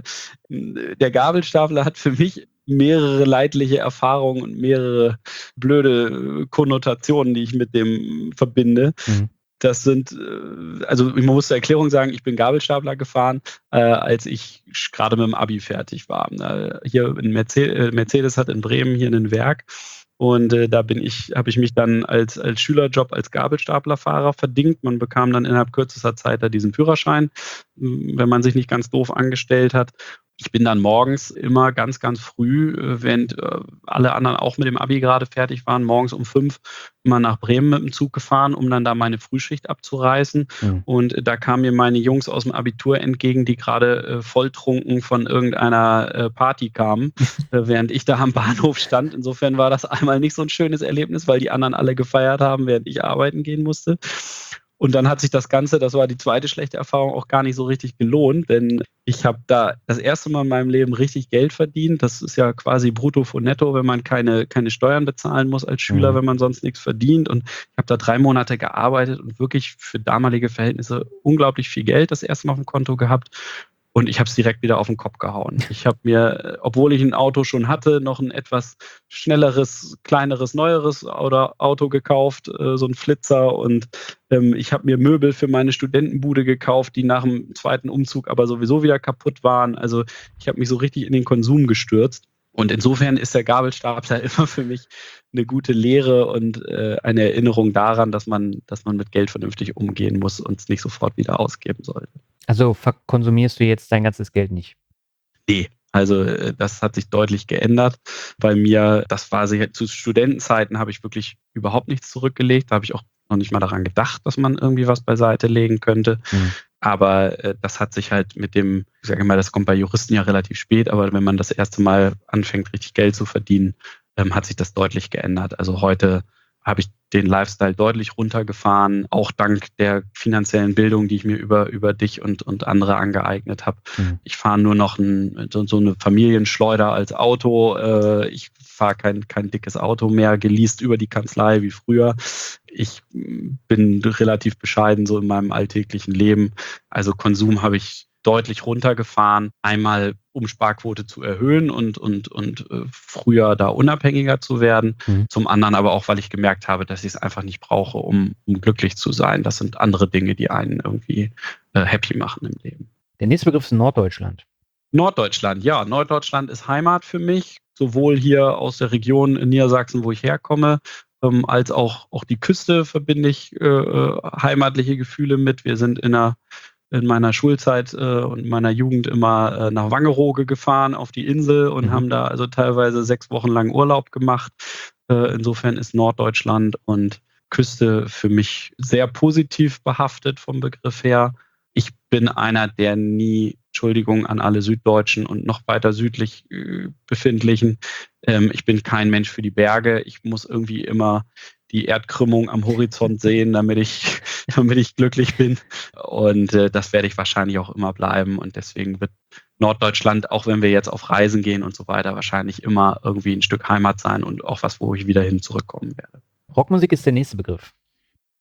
Der Gabelstapler hat für mich mehrere leidliche Erfahrungen und mehrere blöde Konnotationen, die ich mit dem verbinde. Mhm. Das sind, äh, also man muss zur Erklärung sagen, ich bin Gabelstapler gefahren, äh, als ich sch- gerade mit dem Abi fertig war. Äh, hier in Mercedes, äh, Mercedes hat in Bremen hier ein Werk und äh, da bin ich, habe ich mich dann als, als Schülerjob als Gabelstaplerfahrer verdingt. Man bekam dann innerhalb kürzester Zeit da diesen Führerschein, m, wenn man sich nicht ganz doof angestellt hat. Ich bin dann morgens immer ganz, ganz früh, äh, während äh, alle anderen auch mit dem Abi gerade fertig waren, morgens um fünf immer nach Bremen mit dem Zug gefahren, um dann da meine Frühschicht abzureißen. Mhm. Und äh, da kamen mir meine Jungs aus dem Abitur entgegen, die gerade äh, volltrunken von irgendeiner äh, Party kamen, äh, während ich da am Bahnhof stand. Insofern war das einmal nicht so ein schönes Erlebnis, weil die anderen alle gefeiert haben, während ich arbeiten gehen musste. Und dann hat sich das Ganze, das war die zweite schlechte Erfahrung, auch gar nicht so richtig gelohnt, denn ich habe da das erste Mal in meinem Leben richtig Geld verdient. Das ist ja quasi brutto von netto, wenn man keine, keine Steuern bezahlen muss als Schüler, Mhm. wenn man sonst nichts verdient. Und ich habe da drei Monate gearbeitet und wirklich für damalige Verhältnisse unglaublich viel Geld das erste Mal auf dem Konto gehabt. Und ich habe es direkt wieder auf den Kopf gehauen. Ich habe mir, äh, obwohl ich ein Auto schon hatte, noch ein etwas schnelleres, kleineres, neueres oder Auto gekauft, äh, so ein Flitzer. Und ähm, ich habe mir Möbel für meine Studentenbude gekauft, die nach dem zweiten Umzug aber sowieso wieder kaputt waren. Also ich habe mich so richtig in den Konsum gestürzt. Und insofern ist der Gabelstapler immer für mich eine gute Lehre und äh, eine Erinnerung daran, dass man, dass man mit Geld vernünftig umgehen muss und es nicht sofort wieder ausgeben sollte. Also verkonsumierst du jetzt dein ganzes Geld nicht? Nee, also äh, das hat sich deutlich geändert. Bei mir, das war sicher, zu Studentenzeiten habe ich wirklich überhaupt nichts zurückgelegt. Da habe ich auch noch nicht mal daran gedacht, dass man irgendwie was beiseite legen könnte. Mhm. Aber äh, das hat sich halt mit dem, ich sage mal, das kommt bei Juristen ja relativ spät, aber wenn man das erste Mal anfängt, richtig Geld zu verdienen, ähm, hat sich das deutlich geändert. Also heute habe ich den Lifestyle deutlich runtergefahren, auch dank der finanziellen Bildung, die ich mir über, über dich und, und andere angeeignet habe. Mhm. Ich fahre nur noch ein, so, so eine Familienschleuder als Auto. Äh, ich fahre kein, kein dickes Auto mehr, geleast über die Kanzlei wie früher. Ich bin relativ bescheiden so in meinem alltäglichen Leben. Also Konsum habe ich deutlich runtergefahren. Einmal, um Sparquote zu erhöhen und, und, und äh, früher da unabhängiger zu werden. Mhm. Zum anderen aber auch, weil ich gemerkt habe, dass ich es einfach nicht brauche, um, um glücklich zu sein. Das sind andere Dinge, die einen irgendwie äh, happy machen im Leben. Der nächste Begriff ist Norddeutschland. Norddeutschland, ja. Norddeutschland ist Heimat für mich, sowohl hier aus der Region in Niedersachsen, wo ich herkomme, ähm, als auch, auch die Küste verbinde ich äh, heimatliche Gefühle mit. Wir sind in, einer, in meiner Schulzeit äh, und meiner Jugend immer äh, nach Wangerooge gefahren auf die Insel und Mhm. haben da also teilweise sechs Wochen lang Urlaub gemacht. Äh, insofern ist Norddeutschland und Küste für mich sehr positiv behaftet vom Begriff her. Ich bin einer, der nie, Entschuldigung an alle Süddeutschen und noch weiter südlich äh, befindlichen, ähm, ich bin kein Mensch für die Berge. Ich muss irgendwie immer die Erdkrümmung am Horizont sehen, damit ich, damit ich glücklich bin. Und äh, das werde ich wahrscheinlich auch immer bleiben. Und deswegen wird Norddeutschland, auch wenn wir jetzt auf Reisen gehen und so weiter, wahrscheinlich immer irgendwie ein Stück Heimat sein und auch was, wo ich wieder hin zurückkommen werde. Rockmusik ist der nächste Begriff.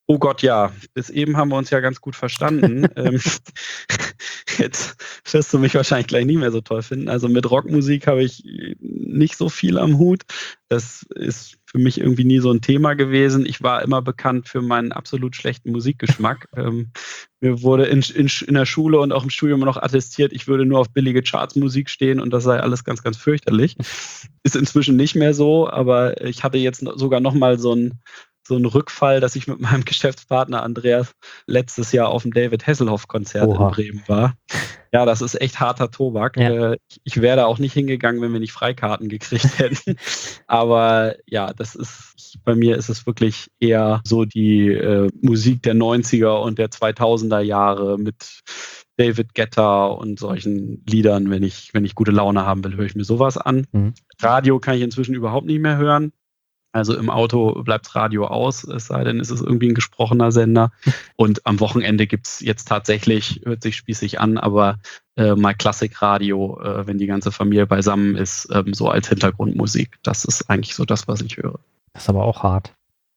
Oh Gott, ja. Bis eben haben wir uns ja ganz gut verstanden. ähm, jetzt wirst du mich wahrscheinlich gleich nie mehr so toll finden. Also mit Rockmusik habe ich nicht so viel am Hut. Das ist für mich irgendwie nie so ein Thema gewesen. Ich war immer bekannt für meinen absolut schlechten Musikgeschmack. ähm, mir wurde in, in, in der Schule und auch im Studium noch attestiert, ich würde nur auf billige Chartsmusik stehen und das sei alles ganz, ganz fürchterlich. Ist inzwischen nicht mehr so, aber ich hatte jetzt sogar noch mal so ein so ein Rückfall, dass ich mit meinem Geschäftspartner Andreas letztes Jahr auf dem David Hasselhoff-Konzert in Bremen war. Ja, das ist echt harter Tobak. Ja. Äh, ich wäre da auch nicht hingegangen, wenn wir nicht Freikarten gekriegt hätten. Aber ja, das ist, bei mir ist es wirklich eher so die äh, Musik der neunziger und der zweitausender Jahre mit David Guetta und solchen Liedern. Wenn ich, wenn ich gute Laune haben will, höre ich mir sowas an. Mhm. Radio kann ich inzwischen überhaupt nicht mehr hören. Also im Auto bleibt das Radio aus, es sei denn, es ist irgendwie ein gesprochener Sender. Und am Wochenende gibt es jetzt tatsächlich, hört sich spießig an, aber äh, mal Klassikradio, äh, wenn die ganze Familie beisammen ist, ähm, so als Hintergrundmusik. Das ist eigentlich so das, was ich höre. Das ist aber auch hart.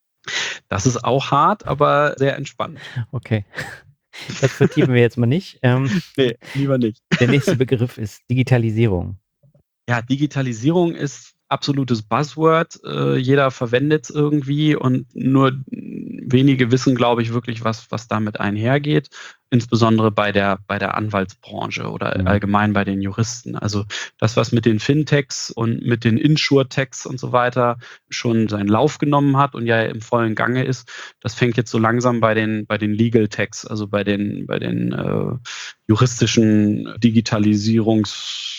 Das ist auch hart, aber sehr entspannt. Okay. Das vertiefen wir jetzt mal nicht. Ähm, nee, lieber nicht. Der nächste Begriff ist Digitalisierung. Ja, Digitalisierung ist absolutes Buzzword. Äh, jeder verwendet es irgendwie und nur wenige wissen, glaube ich, wirklich, was, was damit einhergeht. Insbesondere bei der, bei der Anwaltsbranche oder mhm. allgemein bei den Juristen. Also das, was mit den Fintechs und mit den Insurtechs und so weiter schon seinen Lauf genommen hat und ja im vollen Gange ist, das fängt jetzt so langsam bei den, bei den Legal Techs, also bei den, bei den äh, juristischen Digitalisierungs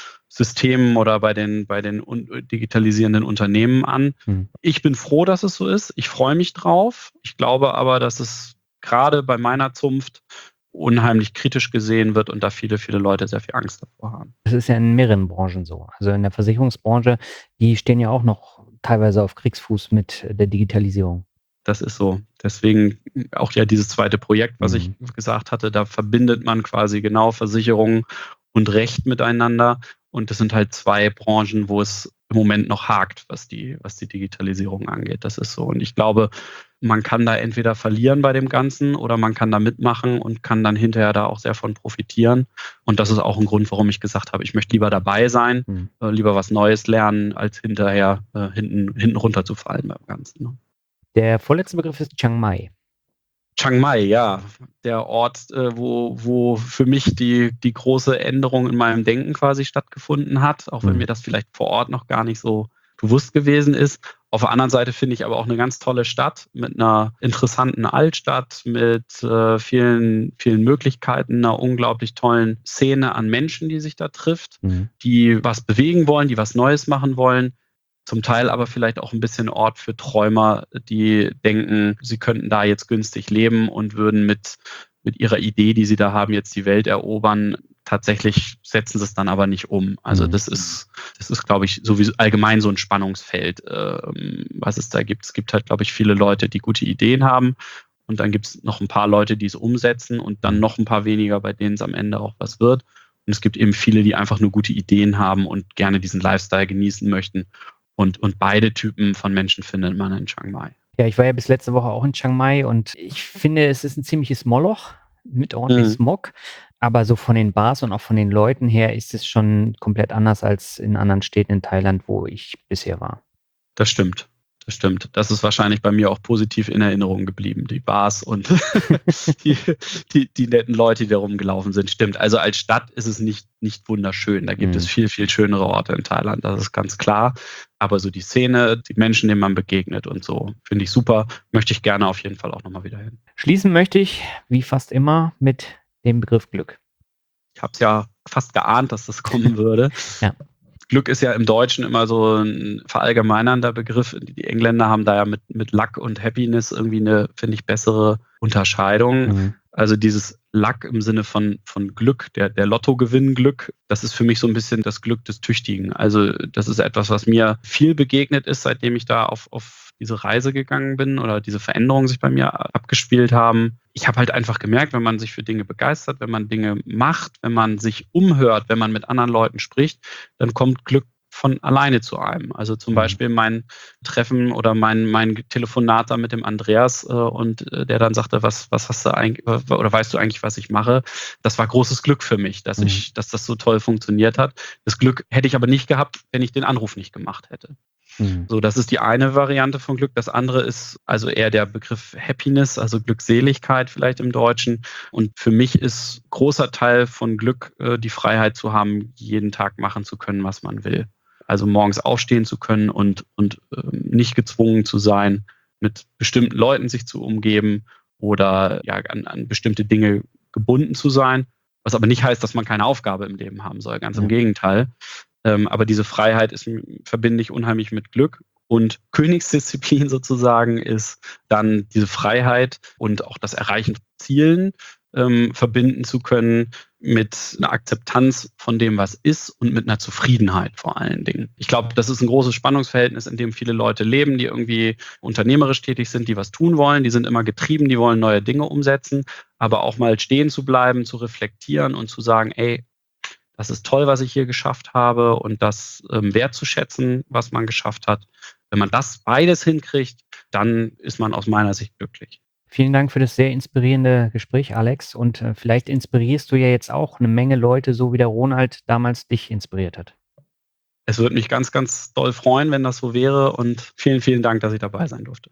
Systemen oder bei den, bei den un- digitalisierenden Unternehmen an. Hm. Ich bin froh, dass es so ist. Ich freue mich drauf. Ich glaube aber, dass es gerade bei meiner Zunft unheimlich kritisch gesehen wird und da viele, viele Leute sehr viel Angst davor haben. Das ist ja in mehreren Branchen so. Also in der Versicherungsbranche, die stehen ja auch noch teilweise auf Kriegsfuß mit der Digitalisierung. Das ist so. Deswegen auch ja dieses zweite Projekt, was hm. ich gesagt hatte, da verbindet man quasi genau Versicherungen und Recht miteinander. Und das sind halt zwei Branchen, wo es im Moment noch hakt, was die, was die Digitalisierung angeht. Das ist so. Und ich glaube, man kann da entweder verlieren bei dem Ganzen oder man kann da mitmachen und kann dann hinterher da auch sehr von profitieren. Und das ist auch ein Grund, warum ich gesagt habe, ich möchte lieber dabei sein, mhm. äh, lieber was Neues lernen, als hinterher äh, hinten, hinten runterzufallen beim Ganzen. Ne? Der vorletzte Begriff ist Chiang Mai. Chiang Mai, ja, der Ort, äh, wo, wo für mich die, die große Änderung in meinem Denken quasi stattgefunden hat, auch wenn mhm. mir das vielleicht vor Ort noch gar nicht so bewusst gewesen ist. Auf der anderen Seite finde ich aber auch eine ganz tolle Stadt mit einer interessanten Altstadt, mit äh, vielen, vielen Möglichkeiten, einer unglaublich tollen Szene an Menschen, die sich da trifft, mhm. die was bewegen wollen, die was Neues machen wollen. Zum Teil aber vielleicht auch ein bisschen Ort für Träumer, die denken, sie könnten da jetzt günstig leben und würden mit, mit ihrer Idee, die sie da haben, jetzt die Welt erobern. Tatsächlich setzen sie es dann aber nicht um. Also das ist, das ist, glaube ich, sowieso allgemein so ein Spannungsfeld, äh, was es da gibt. Es gibt halt, glaube ich, viele Leute, die gute Ideen haben. Und dann gibt es noch ein paar Leute, die es umsetzen und dann noch ein paar weniger, bei denen es am Ende auch was wird. Und es gibt eben viele, die einfach nur gute Ideen haben und gerne diesen Lifestyle genießen möchten. Und, und beide Typen von Menschen findet man in Chiang Mai. Ja, ich war ja bis letzte Woche auch in Chiang Mai und ich finde, es ist ein ziemliches Moloch mit ordentlich mhm. Smog. Aber so von den Bars und auch von den Leuten her ist es schon komplett anders als in anderen Städten in Thailand, wo ich bisher war. Das stimmt. Das stimmt. Das ist wahrscheinlich bei mir auch positiv in Erinnerung geblieben, die Bars und die, die, die netten Leute, die da rumgelaufen sind. Stimmt. Also als Stadt ist es nicht, nicht wunderschön. Da gibt mhm. es viel, viel schönere Orte in Thailand. Das ist ganz klar. Aber so die Szene, die Menschen, denen man begegnet und so, finde ich super. Möchte ich gerne auf jeden Fall auch nochmal wieder hin. Schließen möchte ich, wie fast immer, mit dem Begriff Glück. Ich habe es ja fast geahnt, dass das kommen würde. Ja. Glück ist ja im Deutschen immer so ein verallgemeinernder Begriff. Die Engländer haben da ja mit, mit Luck und Happiness irgendwie eine, finde ich, bessere Unterscheidung. Mhm. Also dieses Luck im Sinne von, von Glück, der, der Lottogewinn-Glück, das ist für mich so ein bisschen das Glück des Tüchtigen. Also das ist etwas, was mir viel begegnet ist, seitdem ich da auf, auf diese Reise gegangen bin oder diese Veränderungen sich bei mir abgespielt haben. Ich habe halt einfach gemerkt, wenn man sich für Dinge begeistert, wenn man Dinge macht, wenn man sich umhört, wenn man mit anderen Leuten spricht, dann kommt Glück von alleine zu einem. Also zum Mhm. Beispiel mein Treffen oder mein, mein Telefonat da mit dem Andreas äh, und äh, der dann sagte, was, was hast du eigentlich, oder weißt du eigentlich, was ich mache? Das war großes Glück für mich, dass Mhm. ich, dass das so toll funktioniert hat. Das Glück hätte ich aber nicht gehabt, wenn ich den Anruf nicht gemacht hätte. Mhm. So, das ist die eine Variante von Glück. Das andere ist also eher der Begriff Happiness, also Glückseligkeit vielleicht im Deutschen. Und für mich ist großer Teil von Glück äh, die Freiheit zu haben, jeden Tag machen zu können, was man will. Also morgens aufstehen zu können und, und äh, nicht gezwungen zu sein, mit bestimmten Leuten sich zu umgeben oder ja, an, an bestimmte Dinge gebunden zu sein. Was aber nicht heißt, dass man keine Aufgabe im Leben haben soll. Ganz Ja. im Gegenteil. Ähm, aber diese Freiheit ist, verbinde ich unheimlich mit Glück. Und Königsdisziplin sozusagen ist dann diese Freiheit und auch das Erreichen von Zielen ähm, verbinden zu können mit einer Akzeptanz von dem, was ist und mit einer Zufriedenheit vor allen Dingen. Ich glaube, das ist ein großes Spannungsverhältnis, in dem viele Leute leben, die irgendwie unternehmerisch tätig sind, die was tun wollen. Die sind immer getrieben, die wollen neue Dinge umsetzen, aber auch mal stehen zu bleiben, zu reflektieren und zu sagen, ey, das ist toll, was ich hier geschafft habe und das ähm, wertzuschätzen, was man geschafft hat. Wenn man das beides hinkriegt, dann ist man aus meiner Sicht glücklich. Vielen Dank für das sehr inspirierende Gespräch, Alex. Und äh, vielleicht inspirierst du ja jetzt auch eine Menge Leute, so wie der Ronald damals dich inspiriert hat. Es würde mich ganz, ganz doll freuen, wenn das so wäre und vielen, vielen Dank, dass ich dabei sein durfte.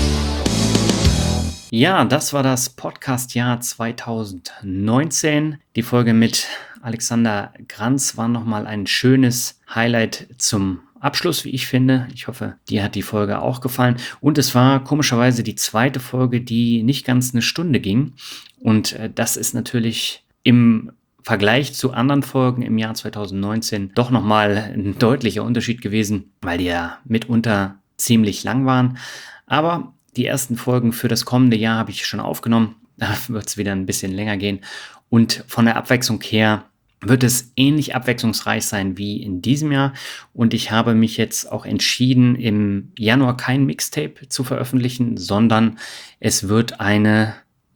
Ja, das war das Podcast-Jahr zweitausendneunzehn. Die Folge mit Alexander Granz war nochmal ein schönes Highlight zum Abschluss, wie ich finde. Ich hoffe, dir hat die Folge auch gefallen. Und es war komischerweise die zweite Folge, die nicht ganz eine Stunde ging. Und äh, das ist natürlich im Vergleich zu anderen Folgen im Jahr zweitausendneunzehn doch nochmal ein deutlicher Unterschied gewesen, weil die ja mitunter ziemlich lang waren. Aber die ersten Folgen für das kommende Jahr habe ich schon aufgenommen. Da wird es wieder ein bisschen länger gehen. Und von der Abwechslung her wird es ähnlich abwechslungsreich sein wie in diesem Jahr. Und ich habe mich jetzt auch entschieden, im Januar kein Mixtape zu veröffentlichen, sondern es wird eine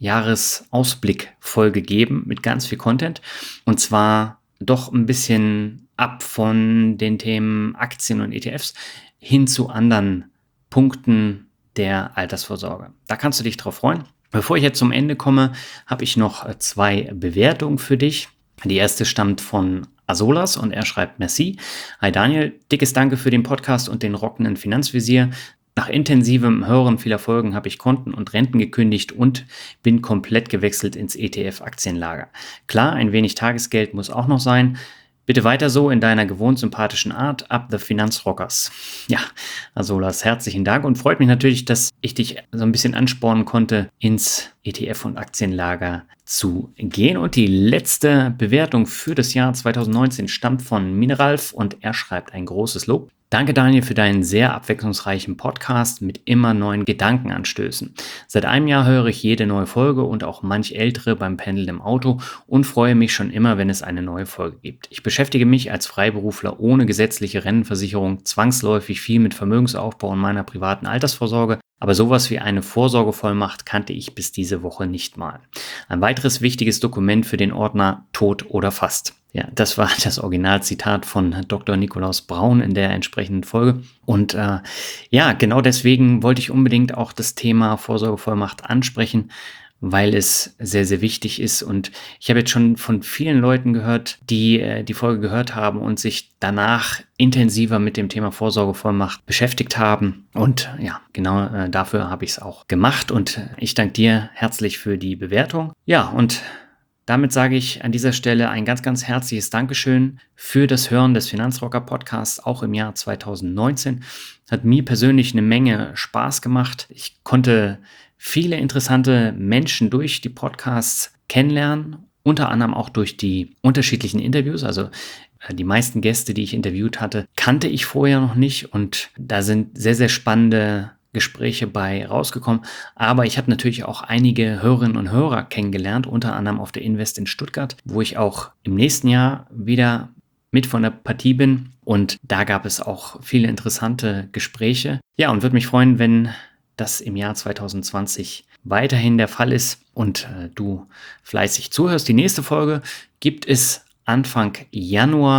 Jahresausblick-Folge geben mit ganz viel Content. Und zwar doch ein bisschen ab von den Themen Aktien und E T Fs hin zu anderen Punkten der Altersvorsorge. Da kannst du dich drauf freuen. Bevor ich jetzt zum Ende komme, habe ich noch zwei Bewertungen für dich. Die erste stammt von Asolas und er schreibt: Merci. Hi Daniel, dickes Danke für den Podcast und den rockenden Finanzvisier. Nach intensivem Hören vieler Folgen habe ich Konten und Renten gekündigt und bin komplett gewechselt ins E T F-Aktienlager. Klar, ein wenig Tagesgeld muss auch noch sein. Bitte weiter so in deiner gewohnt sympathischen Art. Up the Finanzrockers. Ja, Asolas, herzlichen Dank und freut mich natürlich, dass ich dich so ein bisschen anspornen konnte, ins E T F- und Aktienlager zu gehen. Und die letzte Bewertung für das Jahr zweitausendneunzehn stammt von Mineralf und er schreibt ein großes Lob. Danke Daniel für deinen sehr abwechslungsreichen Podcast mit immer neuen Gedankenanstößen. Seit einem Jahr höre ich jede neue Folge und auch manch ältere beim Pendeln im Auto und freue mich schon immer, wenn es eine neue Folge gibt. Ich beschäftige mich als Freiberufler ohne gesetzliche Rentenversicherung zwangsläufig viel mit Vermögensaufbau und meiner privaten Altersvorsorge, aber sowas wie eine Vorsorgevollmacht kannte ich bis diese Woche nicht mal. Ein weiteres wichtiges Dokument für den Ordner Tot oder Fast. Ja, das war das Originalzitat von Doktor Nikolaus Braun in der entsprechenden Folge. Und äh, ja, genau deswegen wollte ich unbedingt auch das Thema Vorsorgevollmacht ansprechen, weil es sehr, sehr wichtig ist. Und ich habe jetzt schon von vielen Leuten gehört, die äh, die Folge gehört haben und sich danach intensiver mit dem Thema Vorsorgevollmacht beschäftigt haben. Und ja, genau äh, dafür habe ich es auch gemacht. Und ich danke dir herzlich für die Bewertung. Ja, und damit sage ich an dieser Stelle ein ganz, ganz herzliches Dankeschön für das Hören des Finanzrocker Podcasts, auch im Jahr zweitausendneunzehn. Hat mir persönlich eine Menge Spaß gemacht. Ich konnte viele interessante Menschen durch die Podcasts kennenlernen, unter anderem auch durch die unterschiedlichen Interviews. Also die meisten Gäste, die ich interviewt hatte, kannte ich vorher noch nicht und da sind sehr, sehr spannende Gespräche bei rausgekommen, aber ich habe natürlich auch einige Hörerinnen und Hörer kennengelernt, unter anderem auf der Invest in Stuttgart, wo ich auch im nächsten Jahr wieder mit von der Partie bin und da gab es auch viele interessante Gespräche. Ja, und würde mich freuen, wenn das im Jahr zweitausendzwanzig weiterhin der Fall ist und äh, du fleißig zuhörst. Die nächste Folge gibt es Anfang Januar.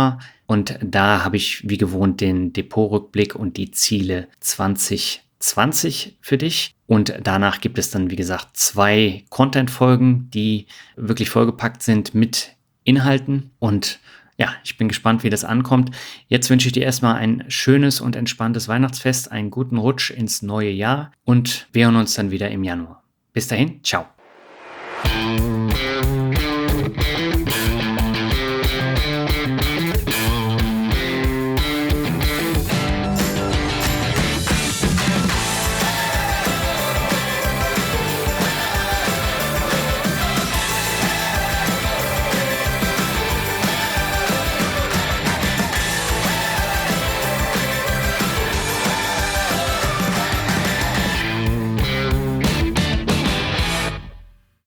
Und da habe ich wie gewohnt den Depotrückblick und die Ziele zwanzig zwanzig für dich. Und danach gibt es dann, wie gesagt, zwei Content-Folgen, die wirklich vollgepackt sind mit Inhalten. Und ja, ich bin gespannt, wie das ankommt. Jetzt wünsche ich dir erstmal ein schönes und entspanntes Weihnachtsfest, einen guten Rutsch ins neue Jahr und wir hören uns dann wieder im Januar. Bis dahin, ciao.